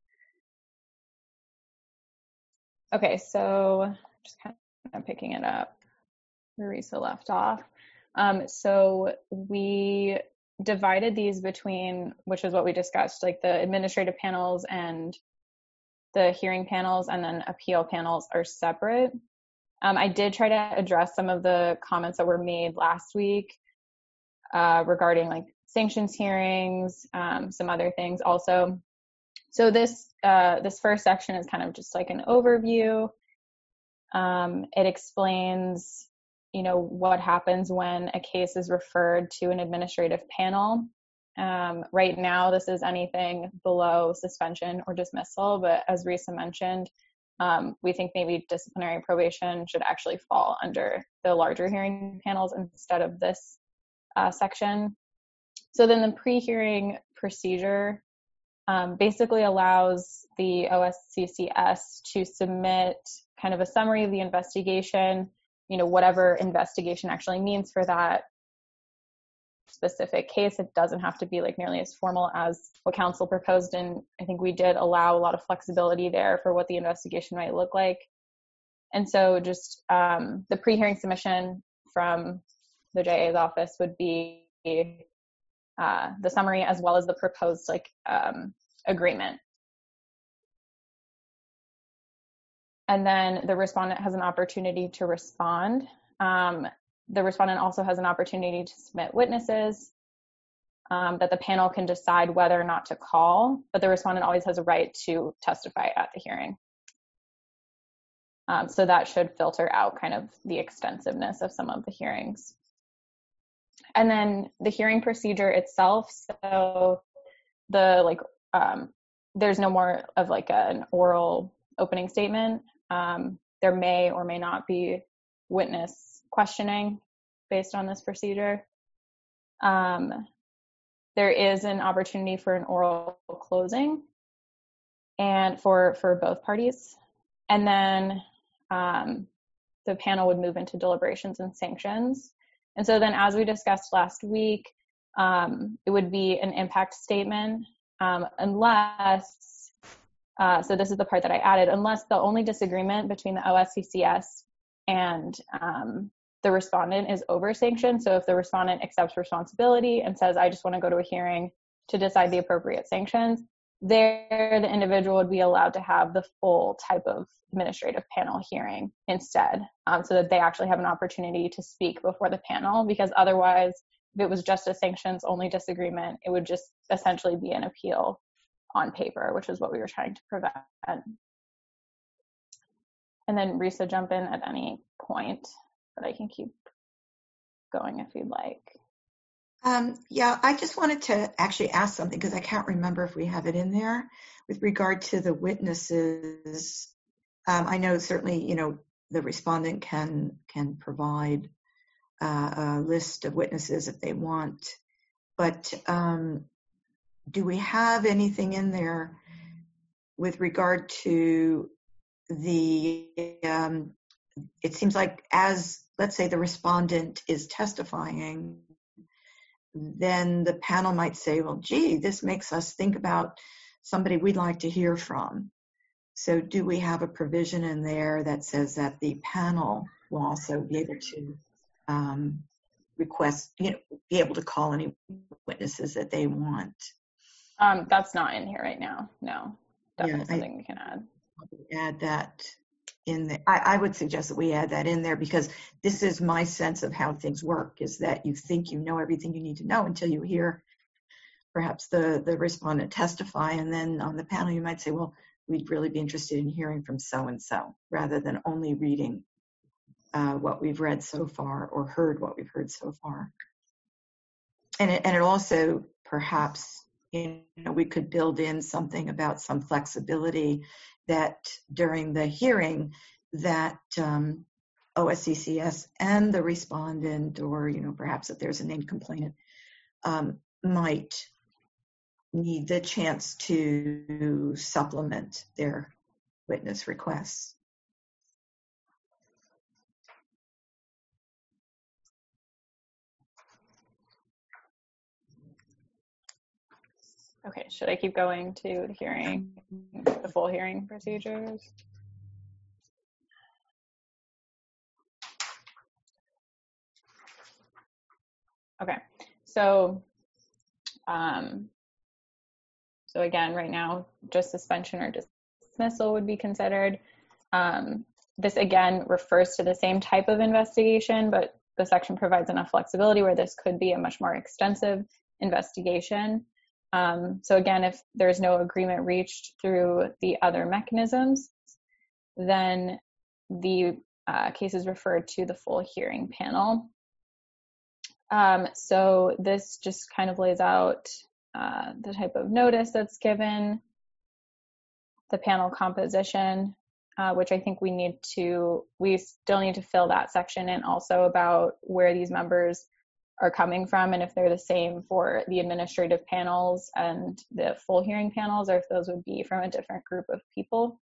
Okay, so just kind of picking it up where Risa left off. So we divided these between, which is what we discussed, the administrative panels and the hearing panels, and then appeal panels are separate. I did try to address some of the comments that were made last week regarding sanctions hearings, some other things also. So this first section is kind of just an overview. It explains, what happens when a case is referred to an administrative panel. Right now, this is anything below suspension or dismissal, but as Risa mentioned, we think maybe disciplinary probation should actually fall under the larger hearing panels instead of this section. So then the pre-hearing procedure basically allows the OSCCS to submit kind of a summary of the investigation, whatever investigation actually means for that specific case. It doesn't have to be nearly as formal as what council proposed, and I think we did allow a lot of flexibility there for what the investigation might look like. And so just the pre-hearing submission from the JA's office would be the summary as well as the proposed agreement. And then the respondent has an opportunity to respond. The respondent also has an opportunity to submit witnesses that the panel can decide whether or not to call, but the respondent always has a right to testify at the hearing. So that should filter out kind of the extensiveness of some of the hearings. And then the hearing procedure itself, so there's no more of like an oral opening statement. There may or may not be witness questioning based on this procedure. There is an opportunity for an oral closing and for both parties. And then the panel would move into deliberations and sanctions. And so then, as we discussed last week, it would be an impact statement unless, so this is the part that I added, unless the only disagreement between the OSCCS and the respondent is over sanction. So if the respondent accepts responsibility and says, I just want to go to a hearing to decide the appropriate sanctions, there the individual would be allowed to have the full type of administrative panel hearing instead, so that they actually have an opportunity to speak before the panel, because otherwise, if it was just a sanctions only disagreement, it would just essentially be an appeal on paper, which is what we were trying to prevent. And then Risa, jump in at any point, but I can keep going if you'd like. Yeah, I just wanted to actually ask something because I can't remember if we have it in there with regard to the witnesses. I know certainly, the respondent can provide a list of witnesses if they want, but do we have anything in there with regard to the, it seems like as, let's say the respondent is testifying, then the panel might say, well, gee, this makes us think about somebody we'd like to hear from. So do we have a provision in there that says that the panel will also be able to request, be able to call any witnesses that they want? That's not in here right now. No, definitely something we can add. Add that in there. I would suggest that we add that in there, because this is my sense of how things work, is that you think you know everything you need to know until you hear perhaps the respondent testify, and then on the panel you might say, well, we'd really be interested in hearing from so-and-so, rather than only reading what we've read so far or heard what we've heard so far. And it also perhaps, we could build in something about some flexibility that during the hearing that OSCCS and the respondent, or perhaps if there's a named complainant, might need the chance to supplement their witness requests. Okay, should I keep going to the hearing, the full hearing procedures? Okay, so again, right now, just suspension or dismissal would be considered. This again refers to the same type of investigation, but the section provides enough flexibility where this could be a much more extensive investigation. So again, if there's no agreement reached through the other mechanisms, then the case is referred to the full hearing panel. So this just kind of lays out the type of notice that's given, the panel composition, which I think we still need to fill that section in also about where these members are coming from, and if they're the same for the administrative panels and the full hearing panels, or if those would be from a different group of people.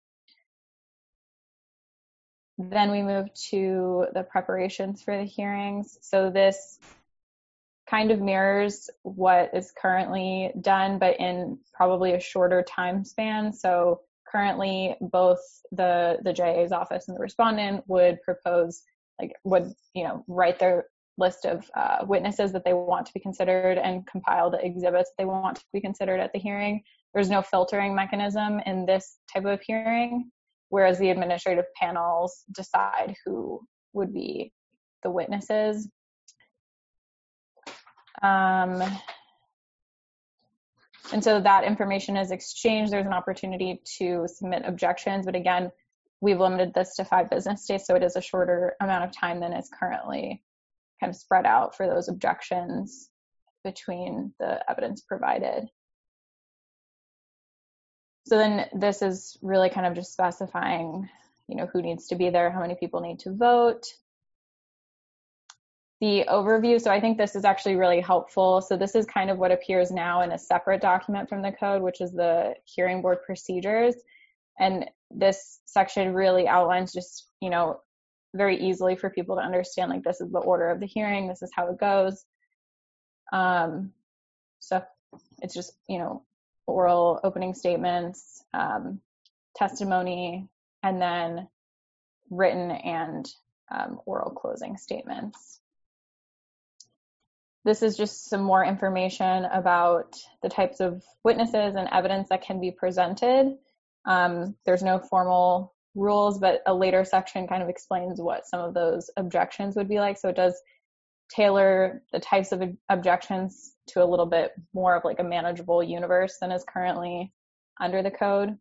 Then we move to the preparations for the hearings. So this kind of mirrors what is currently done, but in probably a shorter time span. So currently both the JA's office and the respondent would propose, write their list of witnesses that they want to be considered and compile the exhibits they want to be considered at the hearing. There's no filtering mechanism in this type of hearing, whereas the administrative panels decide who would be the witnesses. And so that information is exchanged. There's an opportunity to submit objections, but again, we've limited this to 5 business days, so it is a shorter amount of time than is currently kind of spread out for those objections between the evidence provided. So then this is really kind of just specifying, who needs to be there, how many people need to vote. The overview, so I think this is actually really helpful. So this is kind of what appears now in a separate document from the code, which is the hearing board procedures. And this section really outlines just, very easily for people to understand, like, this is the order of the hearing, this is how it goes. So it's just, oral opening statements, testimony, and then written and oral closing statements. This is just some more information about the types of witnesses and evidence that can be presented. There's no formal rules, but a later section kind of explains what some of those objections would be like. So it does tailor the types of objections to a little bit more of like a manageable universe than is currently under the code.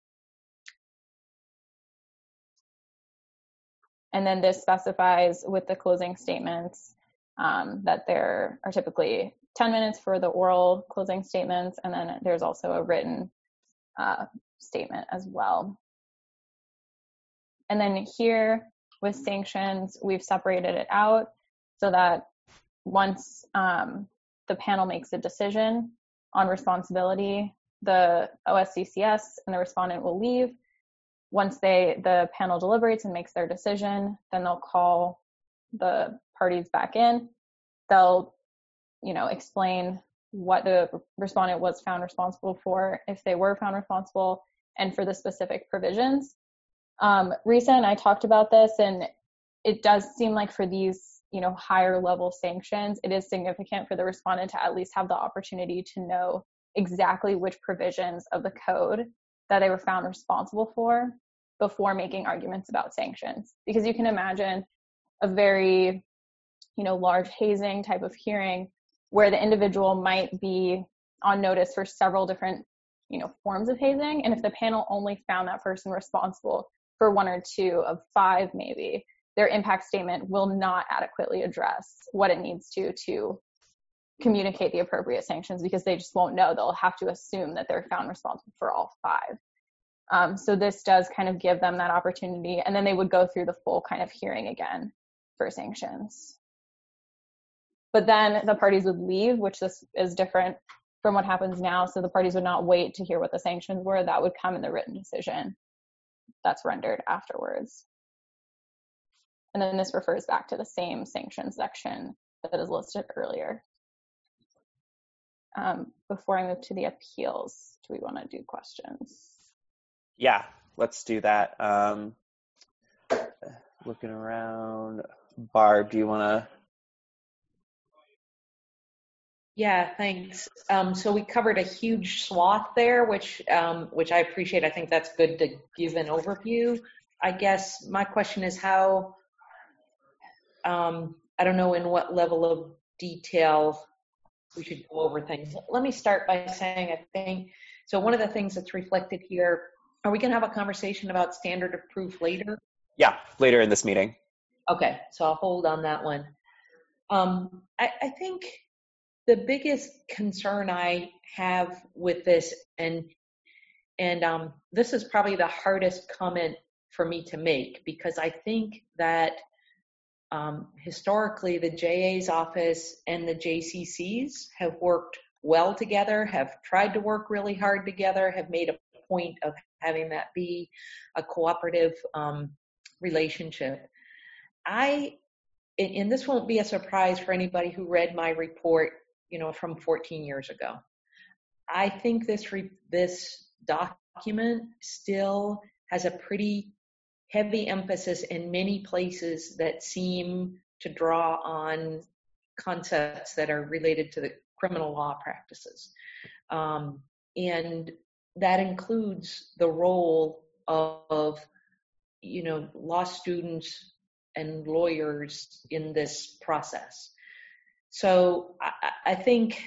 And then this specifies with the closing statements that there are typically 10 minutes for the oral closing statements, and then there's also a written statement as well. And then here with sanctions, we've separated it out so that once the panel makes a decision on responsibility, the OSCCS and the respondent will leave. Once the panel deliberates and makes their decision, then they'll call the parties back in. They'll, explain what the respondent was found responsible for, if they were found responsible, and for the specific provisions. Risa and I talked about this, and it does seem like for these, higher level sanctions, it is significant for the respondent to at least have the opportunity to know exactly which provisions of the code that they were found responsible for before making arguments about sanctions. Because you can imagine a very, large hazing type of hearing where the individual might be on notice for several different, forms of hazing. And if the panel only found that person responsible for 1 or 2 of 5, maybe, their impact statement will not adequately address what it needs to communicate the appropriate sanctions, because they just won't know. They'll have to assume that they're found responsible for all 5. So this does kind of give them that opportunity, and then they would go through the full kind of hearing again for sanctions. But then the parties would leave, which this is different from what happens now. So the parties would not wait to hear what the sanctions were. That would come in the written decision that's rendered afterwards. And then this refers back to the same sanctions section that is listed earlier. Before I move to the appeals, do we want to do questions? Yeah, let's do that. Looking around. Barb, do you want to? Yeah, thanks. So we covered a huge swath there, which I appreciate. I think that's good to give an overview. I guess my question is how, I don't know in what level of detail we should go over things. Let me start by saying, I think, so one of the things that's reflected here, are we going to have a conversation about standard of proof later? Yeah, later in this meeting. Okay, so I'll hold on that one. I think the biggest concern I have with this, and this is probably the hardest comment for me to make, because I think that historically the JA's office and the JCCs have worked well together, have tried to work really hard together, have made a point of having that be a cooperative relationship. And this won't be a surprise for anybody who read my report, from 14 years ago. I think this document still has a pretty heavy emphasis in many places that seem to draw on concepts that are related to the criminal law practices. And that includes the role of law students and lawyers in this process. So I think,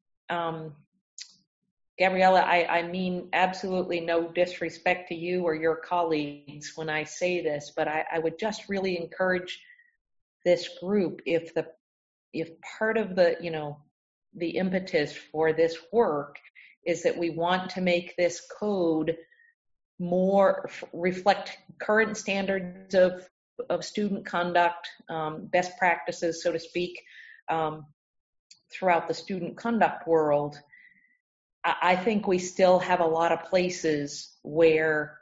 Gabriella, I mean absolutely no disrespect to you or your colleagues when I say this, but I would just really encourage this group, if part of the, the impetus for this work is that we want to make this code more reflect current standards of student conduct, best practices, so to speak, throughout the student conduct world, I think we still have a lot of places where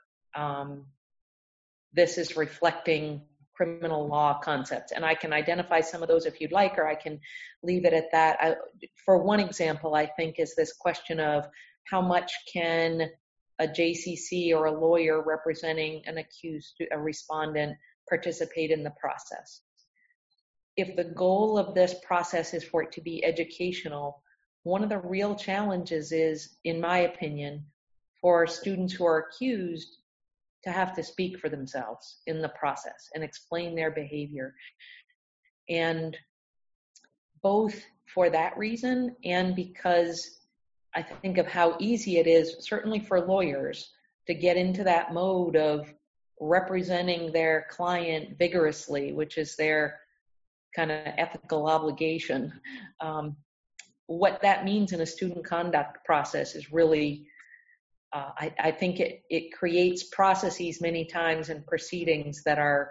this is reflecting criminal law concepts. And I can identify some of those if you'd like, or I can leave it at that. For one example, I think is this question of how much can a JCC or a lawyer representing an accused, a respondent, participate in the process. If the goal of this process is for it to be educational, one of the real challenges is, in my opinion, for students who are accused to have to speak for themselves in the process and explain their behavior. And both for that reason and because I think of how easy it is, certainly for lawyers, to get into that mode of representing their client vigorously, which is their kind of ethical obligation. What that means in a student conduct process is really, I think it creates processes many times and proceedings that are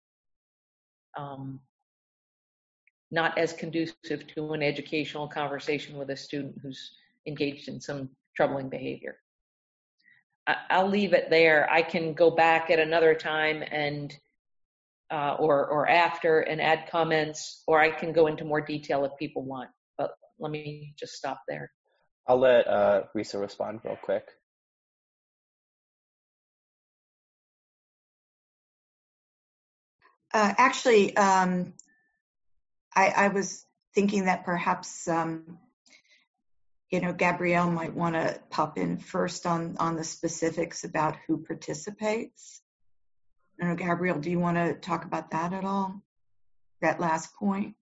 not as conducive to an educational conversation with a student who's engaged in some troubling behavior. I'll leave it there. I can go back at another time and or after and add comments, or I can go into more detail if people want. But let me just stop there. I'll let Risa respond real quick. Actually, I was thinking that perhaps Gabrielle might want to pop in first on the specifics about who participates. I don't know, Gabrielle, do you want to talk about that at all? That last point?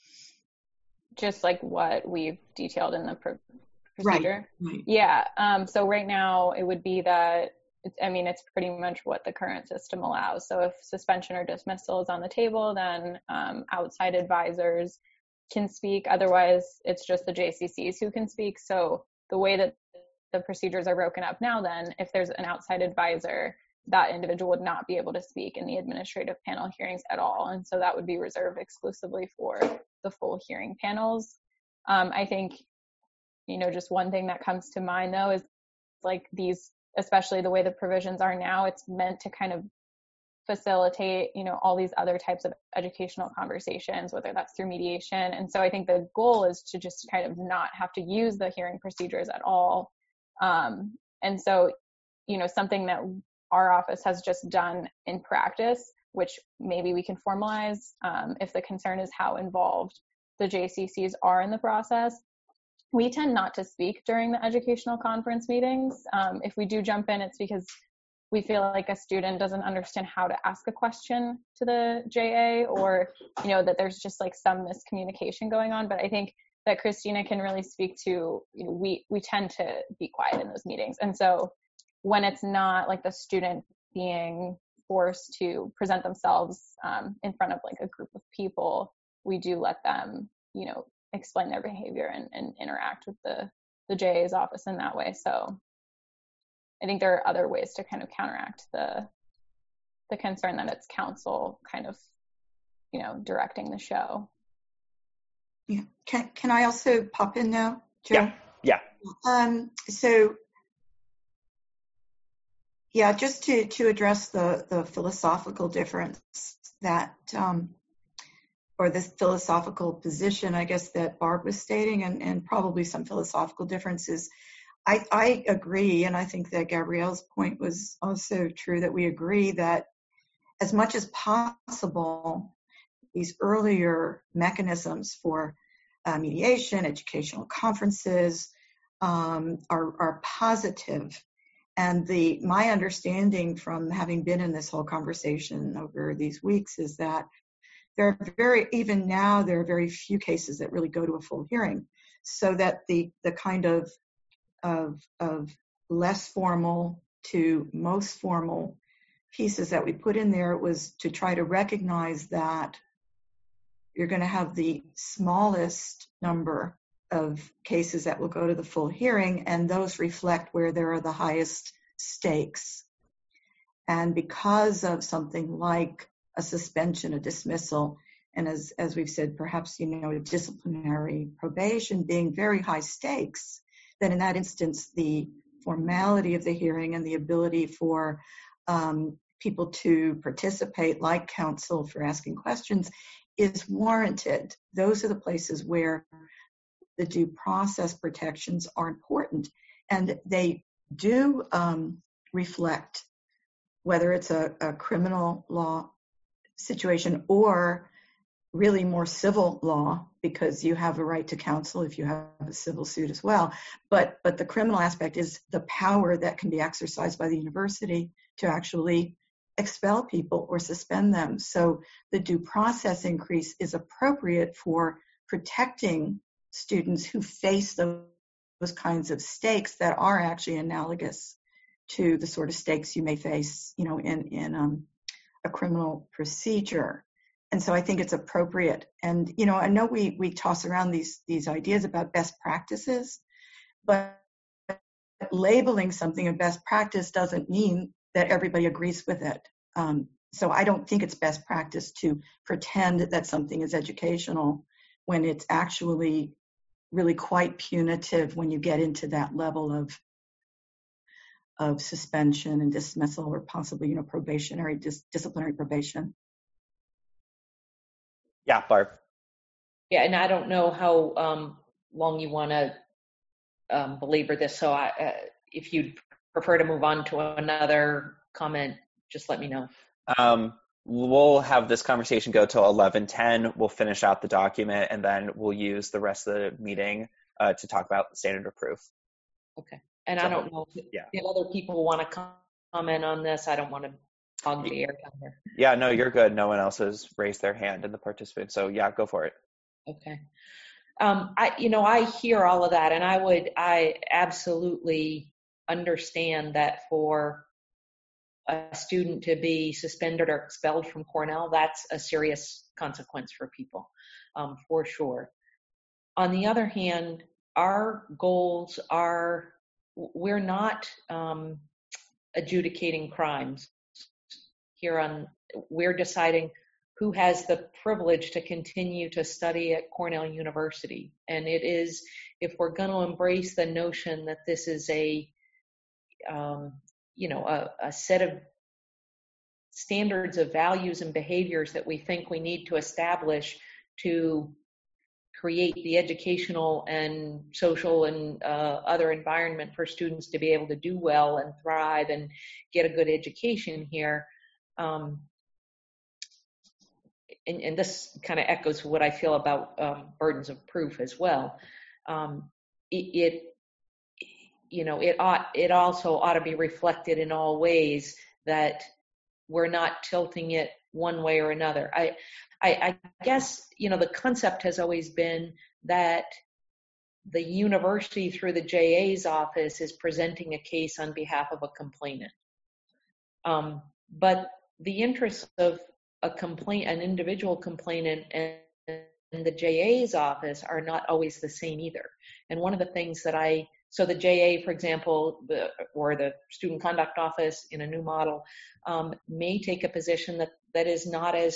Just like what we've detailed in the procedure? Right. Yeah. So right now it would be that, it's pretty much what the current system allows. So if suspension or dismissal is on the table, then outside advisors can speak. Otherwise, it's just the JCCs who can speak. So the way that the procedures are broken up now, then, if there's an outside advisor, that individual would not be able to speak in the administrative panel hearings at all. And so that would be reserved exclusively for the full hearing panels. I think, just one thing that comes to mind, though, is like these, especially the way the provisions are now, it's meant to kind of facilitate, all these other types of educational conversations, whether that's through mediation. And so I think the goal is to just kind of not have to use the hearing procedures at all. And so, something that our office has just done in practice, which maybe we can formalize if the concern is how involved the JCCs are in the process. We tend not to speak during the educational conference meetings. If we do jump in, it's because we feel like a student doesn't understand how to ask a question to the JA, or, that there's just like some miscommunication going on. But I think that Christina can really speak to, we tend to be quiet in those meetings. And so when it's not like the student being forced to present themselves in front of like a group of people, we do let them, explain their behavior and interact with the JA's office in that way. So I think there are other ways to kind of counteract the concern that it's counsel kind of, directing the show. Yeah. Can I also pop in now, Joe? Yeah. Just to address the philosophical difference that, or this philosophical position, I guess, that Barb was stating, and probably some philosophical differences. I agree, and I think that Gabrielle's point was also true, that we agree that as much as possible, these earlier mechanisms for mediation, educational conferences are positive. And my understanding from having been in this whole conversation over these weeks is that even now, there are very few cases that really go to a full hearing. So that the kind of less formal to most formal pieces that we put in there was to try to recognize that you're going to have the smallest number of cases that will go to the full hearing, and those reflect where there are the highest stakes. And because of something like a suspension, a dismissal, and as we've said, perhaps, a disciplinary probation being very high stakes, then in that instance, the formality of the hearing and the ability for people to participate, like counsel for asking questions, is warranted. Those are the places where the due process protections are important. And they do reflect whether it's a criminal law situation or really more civil law, because you have a right to counsel if you have a civil suit as well. But the criminal aspect is the power that can be exercised by the university to actually expel people or suspend them. So the due process increase is appropriate for protecting students who face those kinds of stakes that are actually analogous to the sort of stakes you may face, in a criminal procedure. And so I think it's appropriate. And, I know we toss around these ideas about best practices, but labeling something a best practice doesn't mean that everybody agrees with it. So I don't think it's best practice to pretend that something is educational when it's actually really quite punitive when you get into that level of suspension and dismissal, or possibly, probationary, disciplinary probation. Yeah, Barb. Yeah, and I don't know how long you want to belabor this, so if you'd prefer to move on to another comment, just let me know. We'll have this conversation go till 11:10. We'll finish out the document, and then we'll use the rest of the meeting to talk about the standard of proof. Okay. And so, I don't know if other people want to comment on this. I don't want to hog the air down here. Yeah, no, you're good. No one else has raised their hand in the participants. So yeah, go for it. Okay. I hear all of that, and I absolutely understand that for a student to be suspended or expelled from Cornell, that's a serious consequence for people, for sure. On the other hand, our goals are, we're not adjudicating crimes here we're deciding who has the privilege to continue to study at Cornell University. And it is, if we're going to embrace the notion that this is a set of standards of values and behaviors that we think we need to establish to create the educational and social and other environment for students to be able to do well and thrive and get a good education here. And this kind of echoes what I feel about burdens of proof as well. It also ought to be reflected in all ways that we're not tilting it one way or another. I guess, the concept has always been that the university through the JA's office is presenting a case on behalf of a complainant. But the interests of an individual complainant and the JA's office are not always the same either. And one of the things that so the JA, for example, or the student conduct office in a new model, may take a position that is not as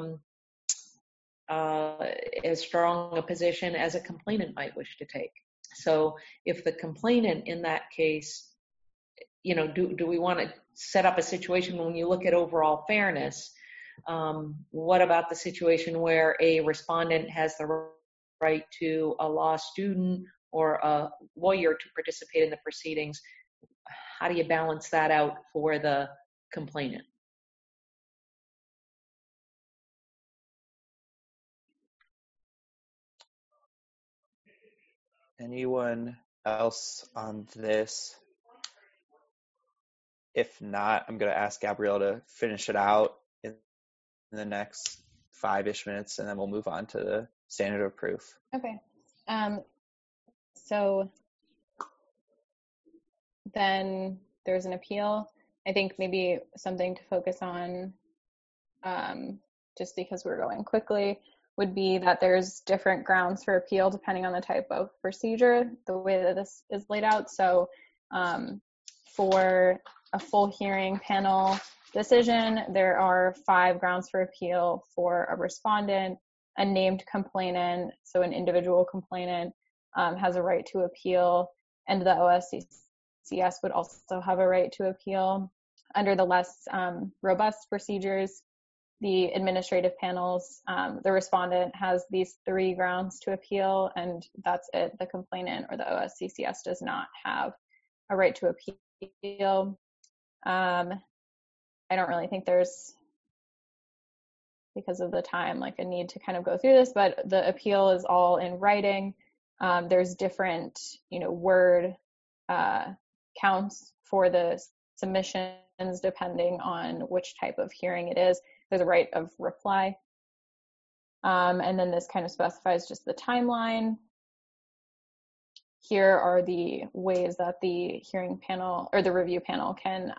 strong a position as a complainant might wish to take. So if the complainant in that case, do we want to set up a situation when you look at overall fairness? What about the situation where a respondent has the right to a law student or a lawyer to participate in the proceedings? How do you balance that out for the complainant? Anyone else on this? If not, I'm going to ask Gabrielle to finish it out in the next 5-ish minutes, and then we'll move on to the standard of proof. Okay. So then there's an appeal. I think maybe something to focus on, just because we're going quickly, would be that there's different grounds for appeal depending on the type of procedure, the way that this is laid out. So for a full hearing panel decision, there are 5 grounds for appeal for a respondent. A named complainant, so an individual complainant, has a right to appeal, and the OSCCS would also have a right to appeal. Under the less robust procedures, the administrative panels, the respondent has these 3 grounds to appeal, and that's it. The complainant or the OSCCS does not have a right to appeal. I don't really think there's, because of the time, like a need to kind of go through this, but the appeal is all in writing. There's different, word counts for the submissions depending on which type of hearing it is. There's a right of reply. And then this kind of specifies just the timeline. Here are the ways that the hearing panel or the review panel can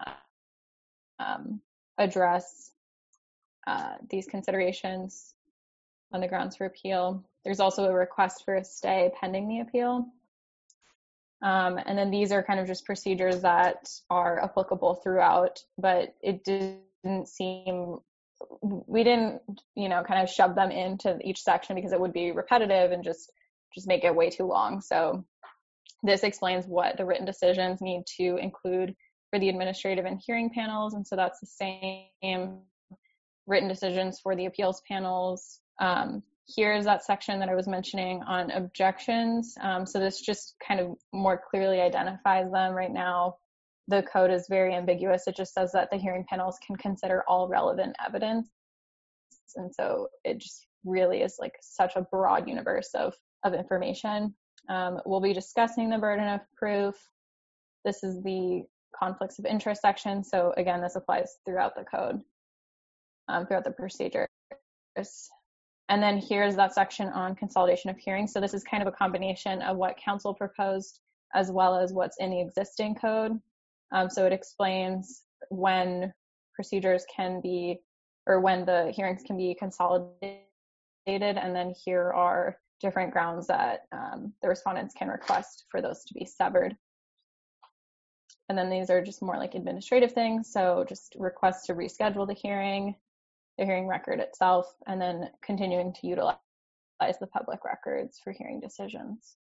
address these considerations on the grounds for appeal. There's also a request for a stay pending the appeal. And then these are kind of just procedures that are applicable throughout, but it didn't seem, we didn't, kind of shove them into each section because it would be repetitive and just make it way too long. So this explains what the written decisions need to include for the administrative and hearing panels. And so that's the same written decisions for the appeals panels. Here's that section that I was mentioning on objections. So this just kind of more clearly identifies them. Right now, the code is very ambiguous. It just says that the hearing panels can consider all relevant evidence. And so it just really is like such a broad universe of information. We'll be discussing the burden of proof. This is the conflicts of interest section. So again, this applies throughout the code, throughout the procedures. And then here's that section on consolidation of hearings. So this is kind of a combination of what council proposed as well as what's in the existing code. So it explains when procedures can be, or when the hearings can be consolidated. And then here are different grounds that the respondents can request for those to be severed. And then these are just more like administrative things. So just requests to reschedule the hearing record itself, and then continuing to utilize the public records for hearing decisions.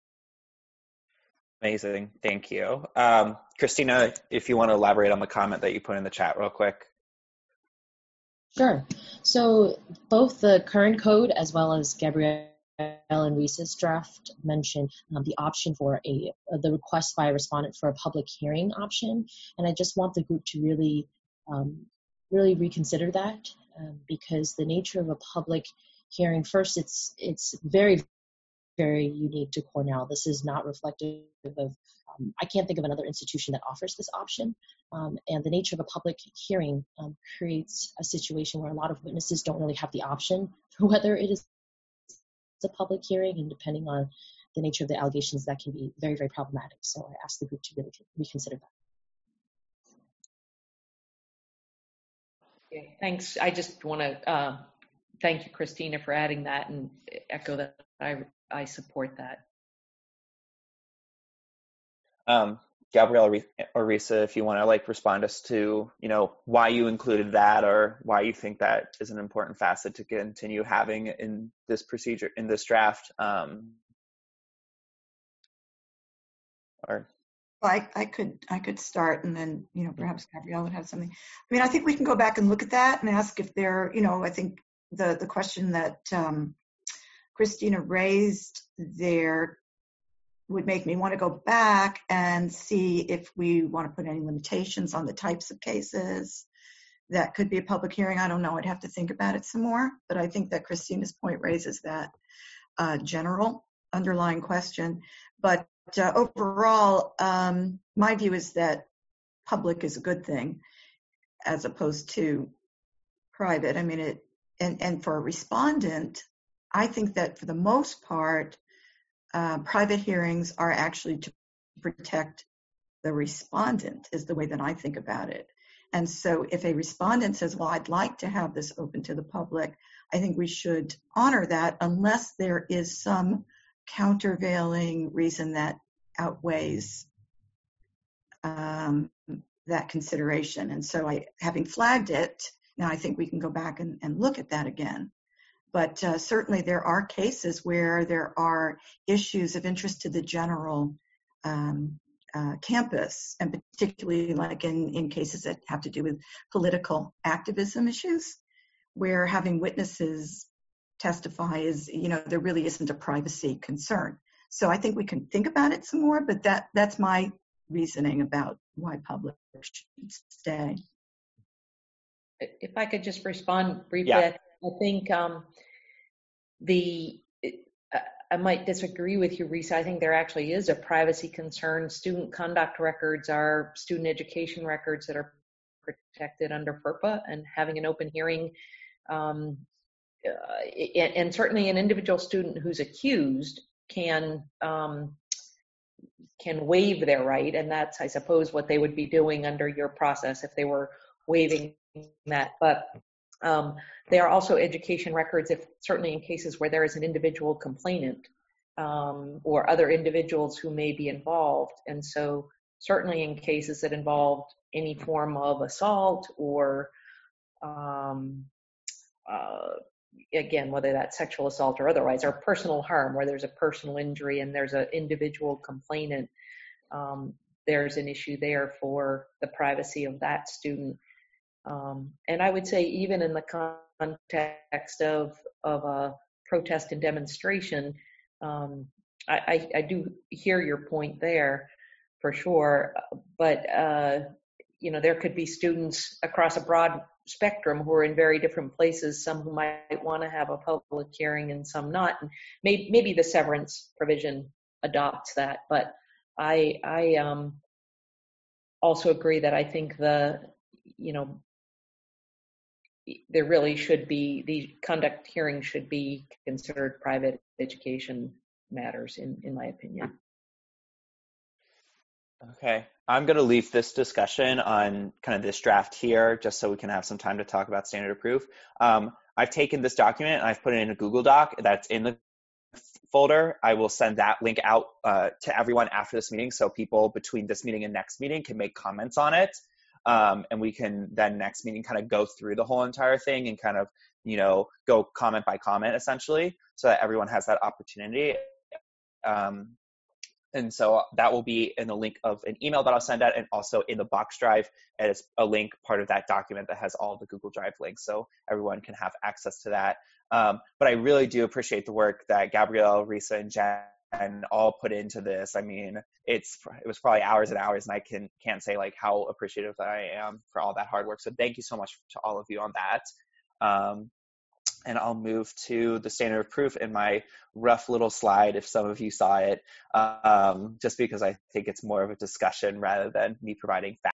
Amazing. Thank you. Christina, if you want to elaborate on the comment that you put in the chat real quick. Sure. So both the current code as well as Gabrielle and Risa's draft mention the option for the request by a respondent for a public hearing option. And I just want the group to really reconsider that because the nature of a public hearing, first, it's very, very unique to Cornell. This is not reflective of, I can't think of another institution that offers this option. And the nature of a public hearing creates a situation where a lot of witnesses don't really have the option for whether it is a public hearing, and depending on the nature of the allegations, that can be very, very problematic. So I ask the group to really reconsider that. Okay, thanks. I just want to thank you, Christina, for adding that and echo that I support that. Gabrielle or Risa, if you want to respond us to, why you included that or why you think that is an important facet to continue having in this procedure, in this draft. I could start, and then, perhaps Gabrielle would have something. I mean, I think we can go back and look at that and ask if there, I think the question that Christina raised there would make me want to go back and see if we want to put any limitations on the types of cases that could be a public hearing. I don't know. I'd have to think about it some more. But I think that Christina's point raises that general underlying question. But overall, my view is that public is a good thing as opposed to private. I mean, and for a respondent, I think that for the most part, private hearings are actually to protect the respondent is the way that I think about it. And so if a respondent says, well, I'd like to have this open to the public, I think we should honor that unless there is some countervailing reason that outweighs that consideration. And so having flagged it, now I think we can go back and look at that again. But certainly there are cases where there are issues of interest to the general campus, and particularly like in cases that have to do with political activism issues, where having witnesses testify is, there really isn't a privacy concern. So I think we can think about it some more, but that's my reasoning about why public should stay. If I could just respond briefly, Yeah. I think I might disagree with you, Risa. I think there actually is a privacy concern. Student conduct records are student education records that are protected under FERPA, and having an open hearing, and certainly an individual student who's accused can waive their right, and that's, I suppose, what they would be doing under your process if they were waiving that. But they are also education records, certainly in cases where there is an individual complainant or other individuals who may be involved. And so certainly in cases that involved any form of assault or again, whether that's sexual assault or otherwise, or personal harm, where there's a personal injury and there's an individual complainant, there's an issue there for the privacy of that student. And I would say even in the context of a protest and demonstration, I do hear your point there for sure, but there could be students across a broad spectrum who are in very different places, some who might want to have a public hearing and some not. And maybe the severance provision adopts that, but I also agree that I think there really should be, the conduct hearing should be considered private education matters, in my opinion. Okay, I'm going to leave this discussion on kind of this draft here, just so we can have some time to talk about standard of proof. I've taken this document and I've put it in a Google Doc that's in the folder. I will send that link out to everyone after this meeting, so people between this meeting and next meeting can make comments on it. And we can then next meeting kind of go through the whole entire thing and kind of, go comment by comment essentially, so that everyone has that opportunity. And so that will be in the link of an email that I'll send out, and also in the Box Drive as a link, part of that document that has all the Google Drive links, so everyone can have access to that. But I really do appreciate the work that Gabrielle, Risa, and Jen all put into this. I mean, it was probably hours and hours, and I can't say like how appreciative I am for all that hard work. So thank you so much to all of you on that. And I'll move to the standard of proof in my rough little slide, if some of you saw it, just because I think it's more of a discussion rather than me providing facts.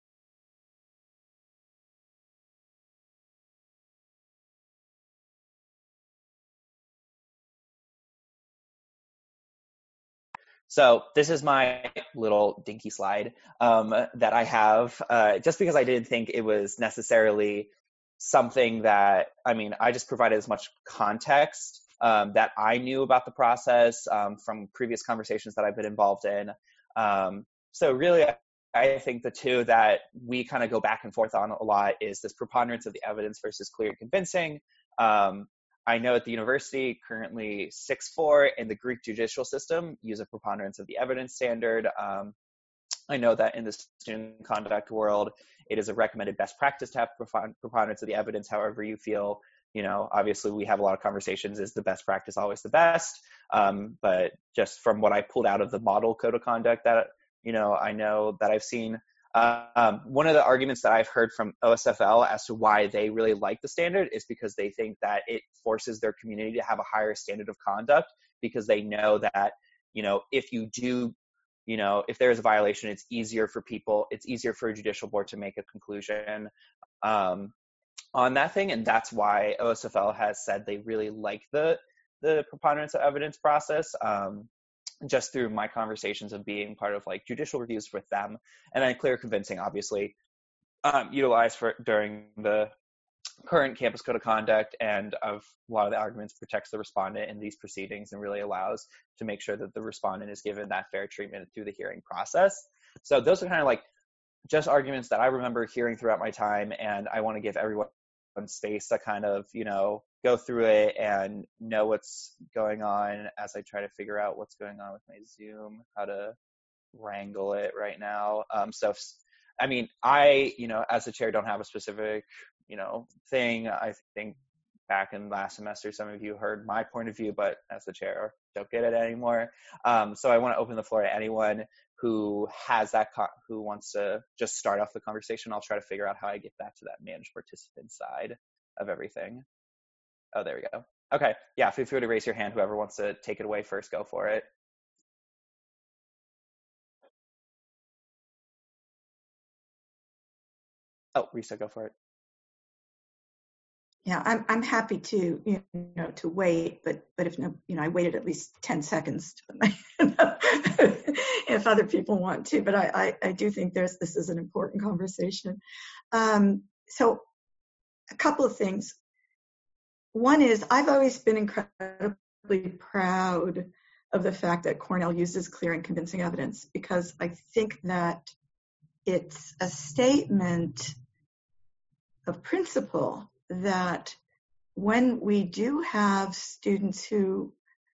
So this is my little dinky slide that I have, just because I didn't think it was necessarily something that, I just provided as much context that I knew about the process from previous conversations that I've been involved in. So really, I think the two that we kind of go back and forth on a lot is this preponderance of the evidence versus clear and convincing. I know at the university, currently 6-4 in the Greek judicial system use a preponderance of the evidence standard. I know that in the student conduct world, it is a recommended best practice to have preponderance of the evidence. However you feel, obviously we have a lot of conversations, is the best practice always the best? But just from what I pulled out of the model code of conduct that, I know that I've seen, one of the arguments that I've heard from OSFL as to why they really like the standard is because they think that it forces their community to have a higher standard of conduct, because they know that, if you do, if there is a violation, it's easier for a judicial board to make a conclusion on that thing. And that's why OSFL has said they really like the preponderance of evidence process. just through my conversations of being part of like judicial reviews with them, and then clear convincing, obviously, utilized during the current campus code of conduct, and of a lot of the arguments protects the respondent in these proceedings and really allows to make sure that the respondent is given that fair treatment through the hearing process. So those are kind of like just arguments that I remember hearing throughout my time, and I want to give everyone space to kind of, go through it and know what's going on as I try to figure out what's going on with my Zoom, how to wrangle it right now. I, as the chair, don't have a specific, thing. I think back in last semester, some of you heard my point of view, but as the chair, don't get it anymore. So I want to open the floor to anyone who has that, who wants to just start off the conversation. I'll try to figure out how I get back to that managed participant side of everything. Oh, there we go. Okay. Yeah. Feel free to raise your hand. Whoever wants to take it away first, go for it. Oh, Risa, go for it. Yeah, I'm happy to, to wait, but if no, I waited at least 10 seconds if other people want to, but I do think this is an important conversation. So a couple of things. One is I've always been incredibly proud of the fact that Cornell uses clear and convincing evidence, because I think that it's a statement of principle that when we do have students who,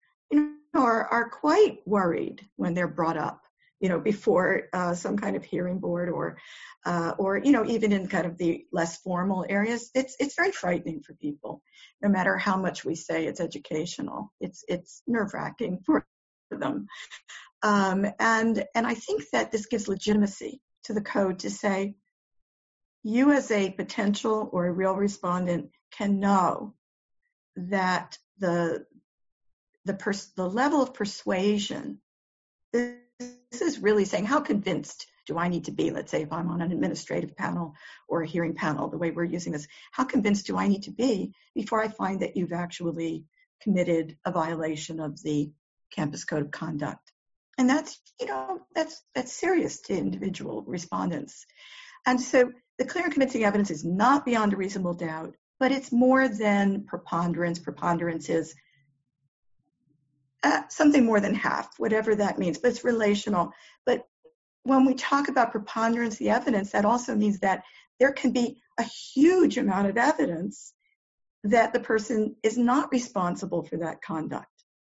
are quite worried when they're brought up, before some kind of hearing board or even in kind of the less formal areas, it's very frightening for people, no matter how much we say it's educational. It's nerve-wracking for them. And I think that this gives legitimacy to the code to say, you as a potential or a real respondent can know that the level of persuasion, this is really saying, how convinced do I need to be? Let's say if I'm on an administrative panel or a hearing panel, the way we're using this, how convinced do I need to be before I find that you've actually committed a violation of the campus code of conduct? And that's serious to individual respondents. And so the clear and convincing evidence is not beyond a reasonable doubt, but it's more than preponderance. Preponderance is something more than half, whatever that means, but it's relational. But when we talk about preponderance of the evidence, that also means that there can be a huge amount of evidence that the person is not responsible for that conduct.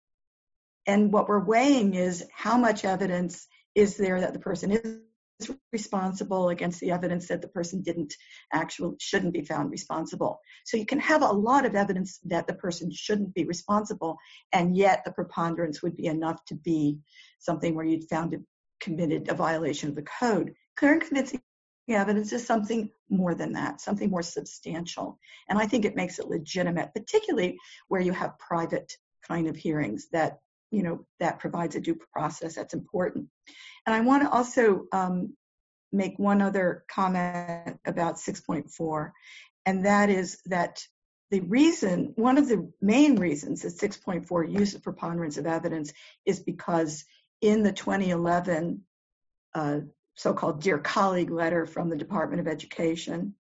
And what we're weighing is how much evidence is there that the person is responsible against the evidence that the person shouldn't be found responsible. So you can have a lot of evidence that the person shouldn't be responsible, and yet the preponderance would be enough to be something where you'd found to committed a violation of the code. Clear and convincing evidence is something more than that, something more substantial. And I think it makes it legitimate, particularly where you have private kind of hearings that provides a due process that's important. And I want to also make one other comment about 6.4, and that is that one of the main reasons that 6.4 uses preponderance of evidence is because in the 2011 so-called Dear Colleague letter from the Department of Education,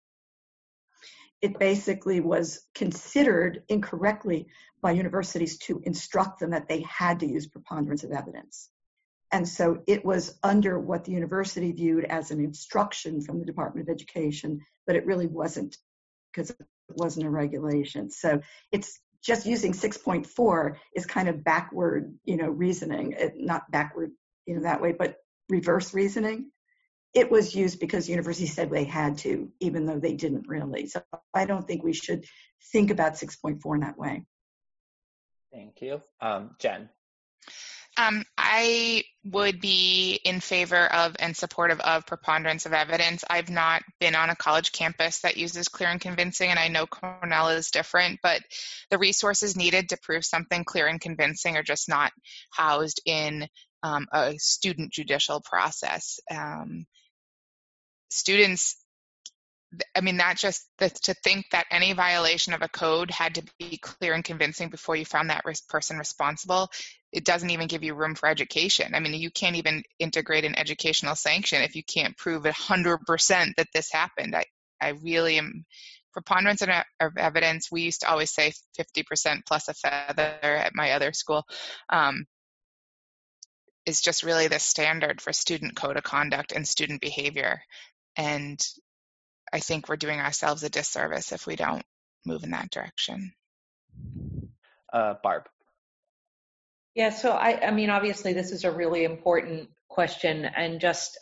it basically was considered incorrectly by universities to instruct them that they had to use preponderance of evidence. And so it was under what the university viewed as an instruction from the Department of Education, but it really wasn't, because it wasn't a regulation. So it's just using 6.4 is kind of backward, reasoning, not backward, that way, but reverse reasoning. It was used because universities said they had to, even though they didn't really. So I don't think we should think about 6.4 in that way. Thank you. Jen. I would be in favor of and supportive of preponderance of evidence. I've not been on a college campus that uses clear and convincing, and I know Cornell is different, but the resources needed to prove something clear and convincing are just not housed in a student judicial process. Students I mean, to think that any violation of a code had to be clear and convincing before you found that person responsible, it doesn't even give you room for education. I mean, you can't even integrate an educational sanction if you can't prove 100% that this happened. I really am, preponderance of evidence, we used to always say 50% plus a feather at my other school, is just really the standard for student code of conduct and student behavior. And I think we're doing ourselves a disservice if we don't move in that direction. Barb. Yeah, so I mean, obviously this is a really important question, and just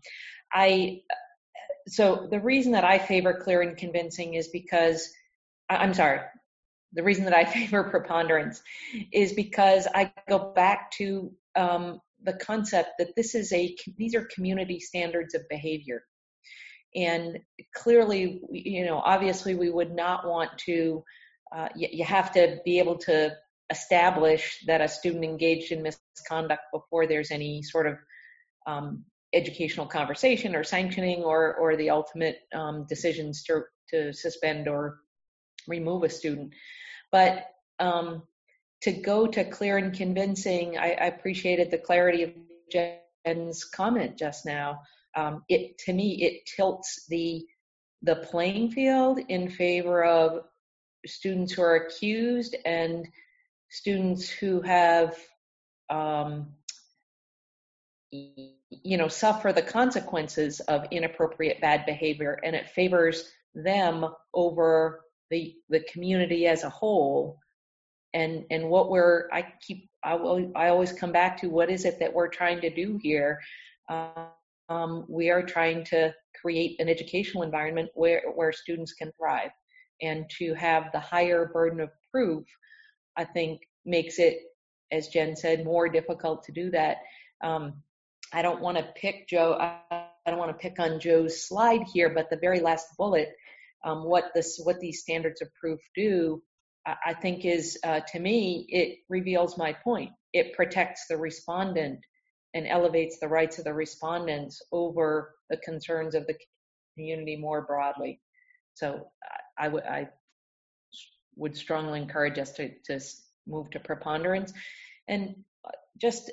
so the reason that I favor clear and convincing is because, the reason that I favor preponderance is because I go back to the concept that these are community standards of behavior. And clearly, obviously we would not want to, you have to be able to establish that a student engaged in misconduct before there's any sort of educational conversation or sanctioning or the ultimate decisions to suspend or remove a student. But to go to clear and convincing, I appreciated the clarity of Jen's comment just now. To me, it tilts the playing field in favor of students who are accused and students who have, suffer the consequences of inappropriate bad behavior, and it favors them over the community as a whole. And what I always come back to, what is it that we're trying to do here? We are trying to create an educational environment where students can thrive, and to have the higher burden of proof, I think, makes it, as Jen said, more difficult to do that. I don't want to pick Joe. I don't want to pick on Joe's slide here, but the very last bullet, what these standards of proof do, I think is, to me, it reveals my point. It protects the respondent and elevates the rights of the respondents over the concerns of the community more broadly. So I would strongly encourage us to move to preponderance. And just,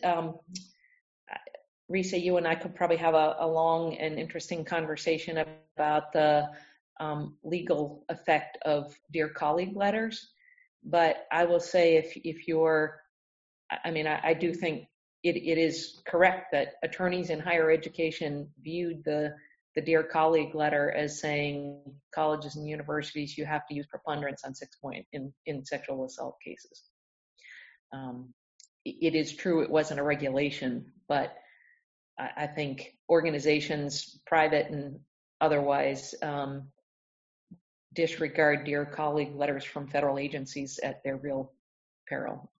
Risa, you and I could probably have a long and interesting conversation about the legal effect of Dear Colleague letters. But I will say, if you're, I do think it is correct that attorneys in higher education viewed the Dear Colleague letter as saying colleges and universities, you have to use preponderance on 6-point in sexual assault cases. It is true it wasn't a regulation, but I think organizations, private and otherwise, disregard Dear Colleague letters from federal agencies at their real peril.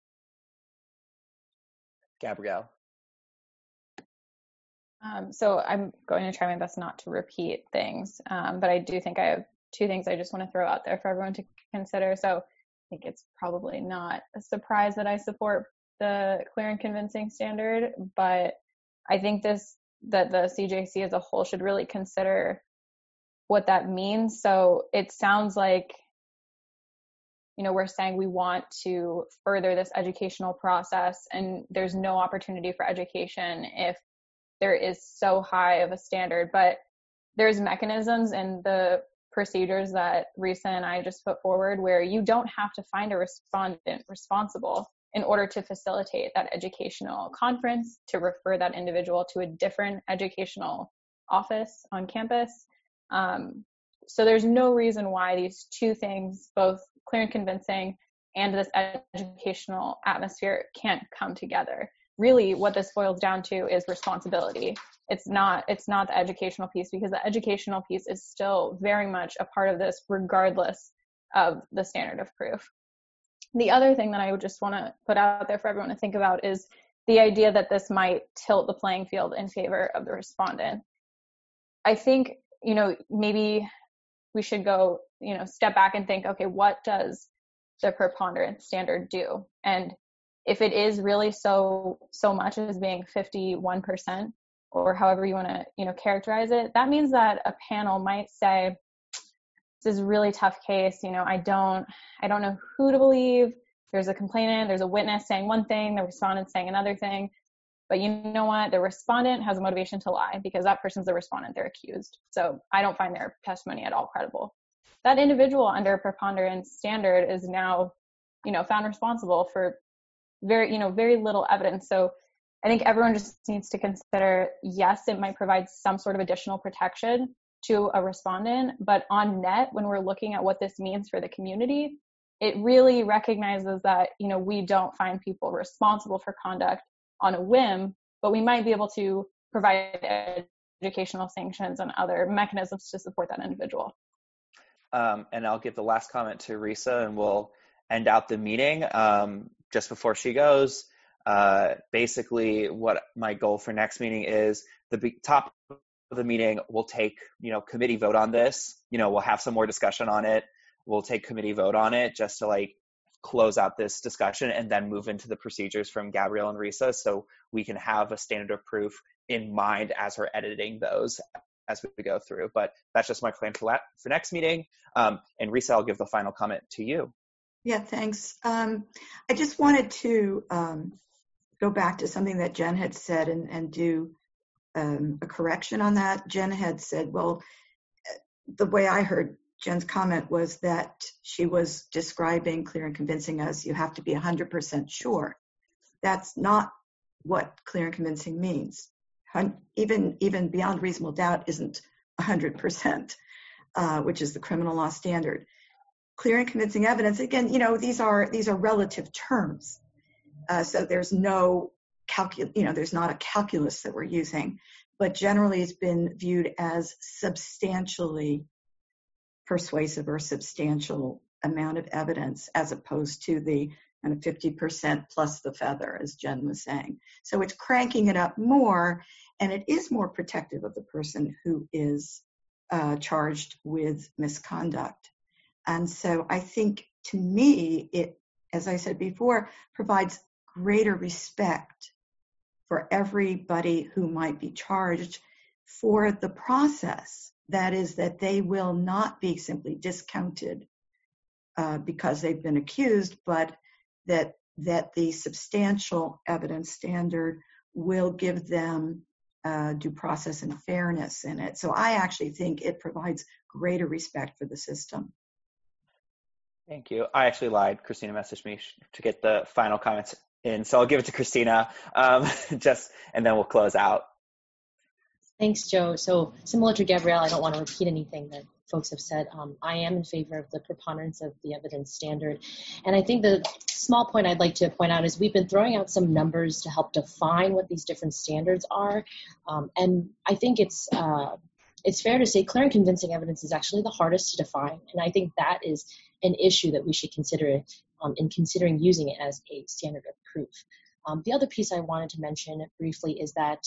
Gabrielle. So I'm going to try my best not to repeat things, but I do think I have two things I just want to throw out there for everyone to consider. So I think it's probably not a surprise that I support the clear and convincing standard, but I think that the CJC as a whole should really consider what that means. So it sounds like, we're saying we want to further this educational process, and there's no opportunity for education if there is so high of a standard. But there's mechanisms in the procedures that Risa and I just put forward where you don't have to find a respondent responsible in order to facilitate that educational conference, to refer that individual to a different educational office on campus. So there's no reason why these two things, both clear and convincing and this educational atmosphere, can't come together. Really, what this boils down to is responsibility. It's not the educational piece, because the educational piece is still very much a part of this, regardless of the standard of proof. The other thing that I would just want to put out there for everyone to think about is the idea that this might tilt the playing field in favor of the respondent. I think, maybe we should go, step back and think, okay, what does the preponderance standard do? And if it is really so much as being 51%, or however you want to, characterize it, that means that a panel might say, this is a really tough case. I don't know who to believe. There's a complainant, there's a witness saying one thing, the respondent saying another thing. But you know what? The respondent has a motivation to lie because that person's the respondent, they're accused. So I don't find their testimony at all credible. That individual under preponderance standard is now, found responsible for very little evidence. So I think everyone just needs to consider, yes, it might provide some sort of additional protection to a respondent, but on net, when we're looking at what this means for the community, it really recognizes that, we don't find people responsible for conduct on a whim, but we might be able to provide educational sanctions and other mechanisms to support that individual. And I'll give the last comment to Risa, and we'll end out the meeting. Just before she goes, basically what my goal for next meeting is, the top of the meeting, we'll take, committee vote on this. We'll have some more discussion on it. We'll take committee vote on it just to close out this discussion and then move into the procedures from Gabrielle and Risa, so we can have a standard of proof in mind as we're editing those as we go through. But that's just my plan for next meeting. And Risa, I'll give the final comment to you. Yeah, thanks. I just wanted to go back to something that Jen had said and do a correction on that. Jen had said, well, the way I heard Jen's comment was that she was describing clear and convincing as you have to be 100% sure. That's not what clear and convincing means. Even beyond reasonable doubt isn't 100%, which is the criminal law standard. Clear and convincing evidence, again, these are relative terms. So there's no there's not a calculus that we're using, but generally it's been viewed as substantially persuasive or substantial amount of evidence, as opposed to the kind of 50% plus the feather, as Jen was saying. So it's cranking it up more, and it is more protective of the person who is charged with misconduct. And so I think, to me, it, as I said before, provides greater respect for everybody who might be charged for the process. That is, that they will not be simply discounted because they've been accused, but that the substantial evidence standard will give them due process and fairness in it. So I actually think it provides greater respect for the system. Thank you. I actually lied. Christina messaged me to get the final comments in, so I'll give it to Christina, and then we'll close out. Thanks, Joe. So similar to Gabrielle, I don't want to repeat anything that folks have said. I am in favor of the preponderance of the evidence standard. And I think the small point I'd like to point out is we've been throwing out some numbers to help define what these different standards are. And I think it's fair to say clear and convincing evidence is actually the hardest to define. And I think that is an issue that we should consider in considering using it as a standard of proof. The other piece I wanted to mention briefly is that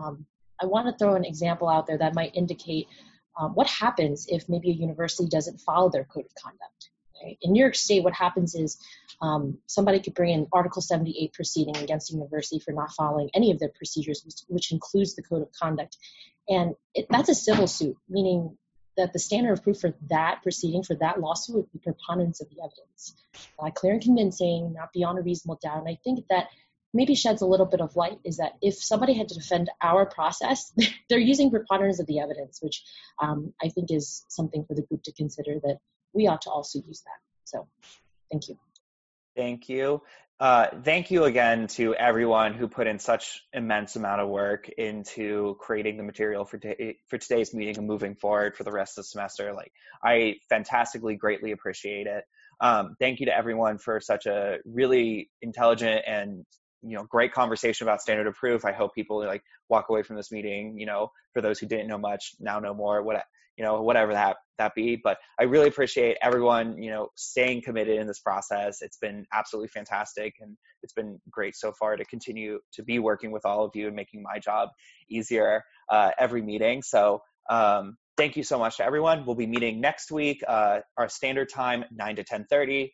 I want to throw an example out there that might indicate what happens if maybe a university doesn't follow their code of conduct. Right? In New York State, what happens is somebody could bring an Article 78 proceeding against a university for not following any of their procedures, which includes the code of conduct. And that's a civil suit, meaning that the standard of proof for that proceeding, for that lawsuit, would be preponderance of the evidence. Clear and convincing, not beyond a reasonable doubt. And I think that maybe sheds a little bit of light is that if somebody had to defend our process, they're using preponderance of the evidence, which I think is something for the group to consider, that we ought to also use that. So thank you. Thank you. Thank you again to everyone who put in such immense amount of work into creating the material for today's meeting and moving forward for the rest of the semester. I fantastically, greatly appreciate it. Thank you to everyone for such a really intelligent and great conversation about standard of proof. I hope people walk away from this meeting, for those who didn't know much, now know more, whatever that be. But I really appreciate everyone, staying committed in this process. It's been absolutely fantastic, and it's been great so far to continue to be working with all of you and making my job easier every meeting. So thank you so much to everyone. We'll be meeting next week, our standard time, 9 to 10:30.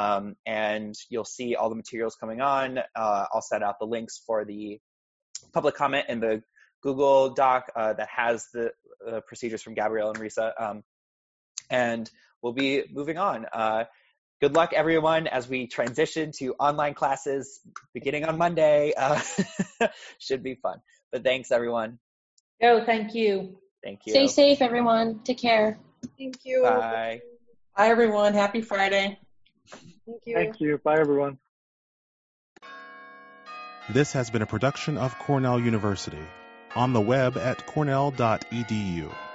And you'll see all the materials coming on. I'll set out the links for the public comment in the Google Doc that has the procedures from Gabrielle and Risa. and we'll be moving on. Good luck, everyone, as we transition to online classes beginning on Monday. Should be fun. But thanks, everyone. Joe, thank you. Thank you. Stay safe, everyone. Take care. Thank you. Bye. Bye, everyone. Happy Friday. Thank you. Thank you. Bye, everyone. This has been a production of Cornell University. On the web at cornell.edu.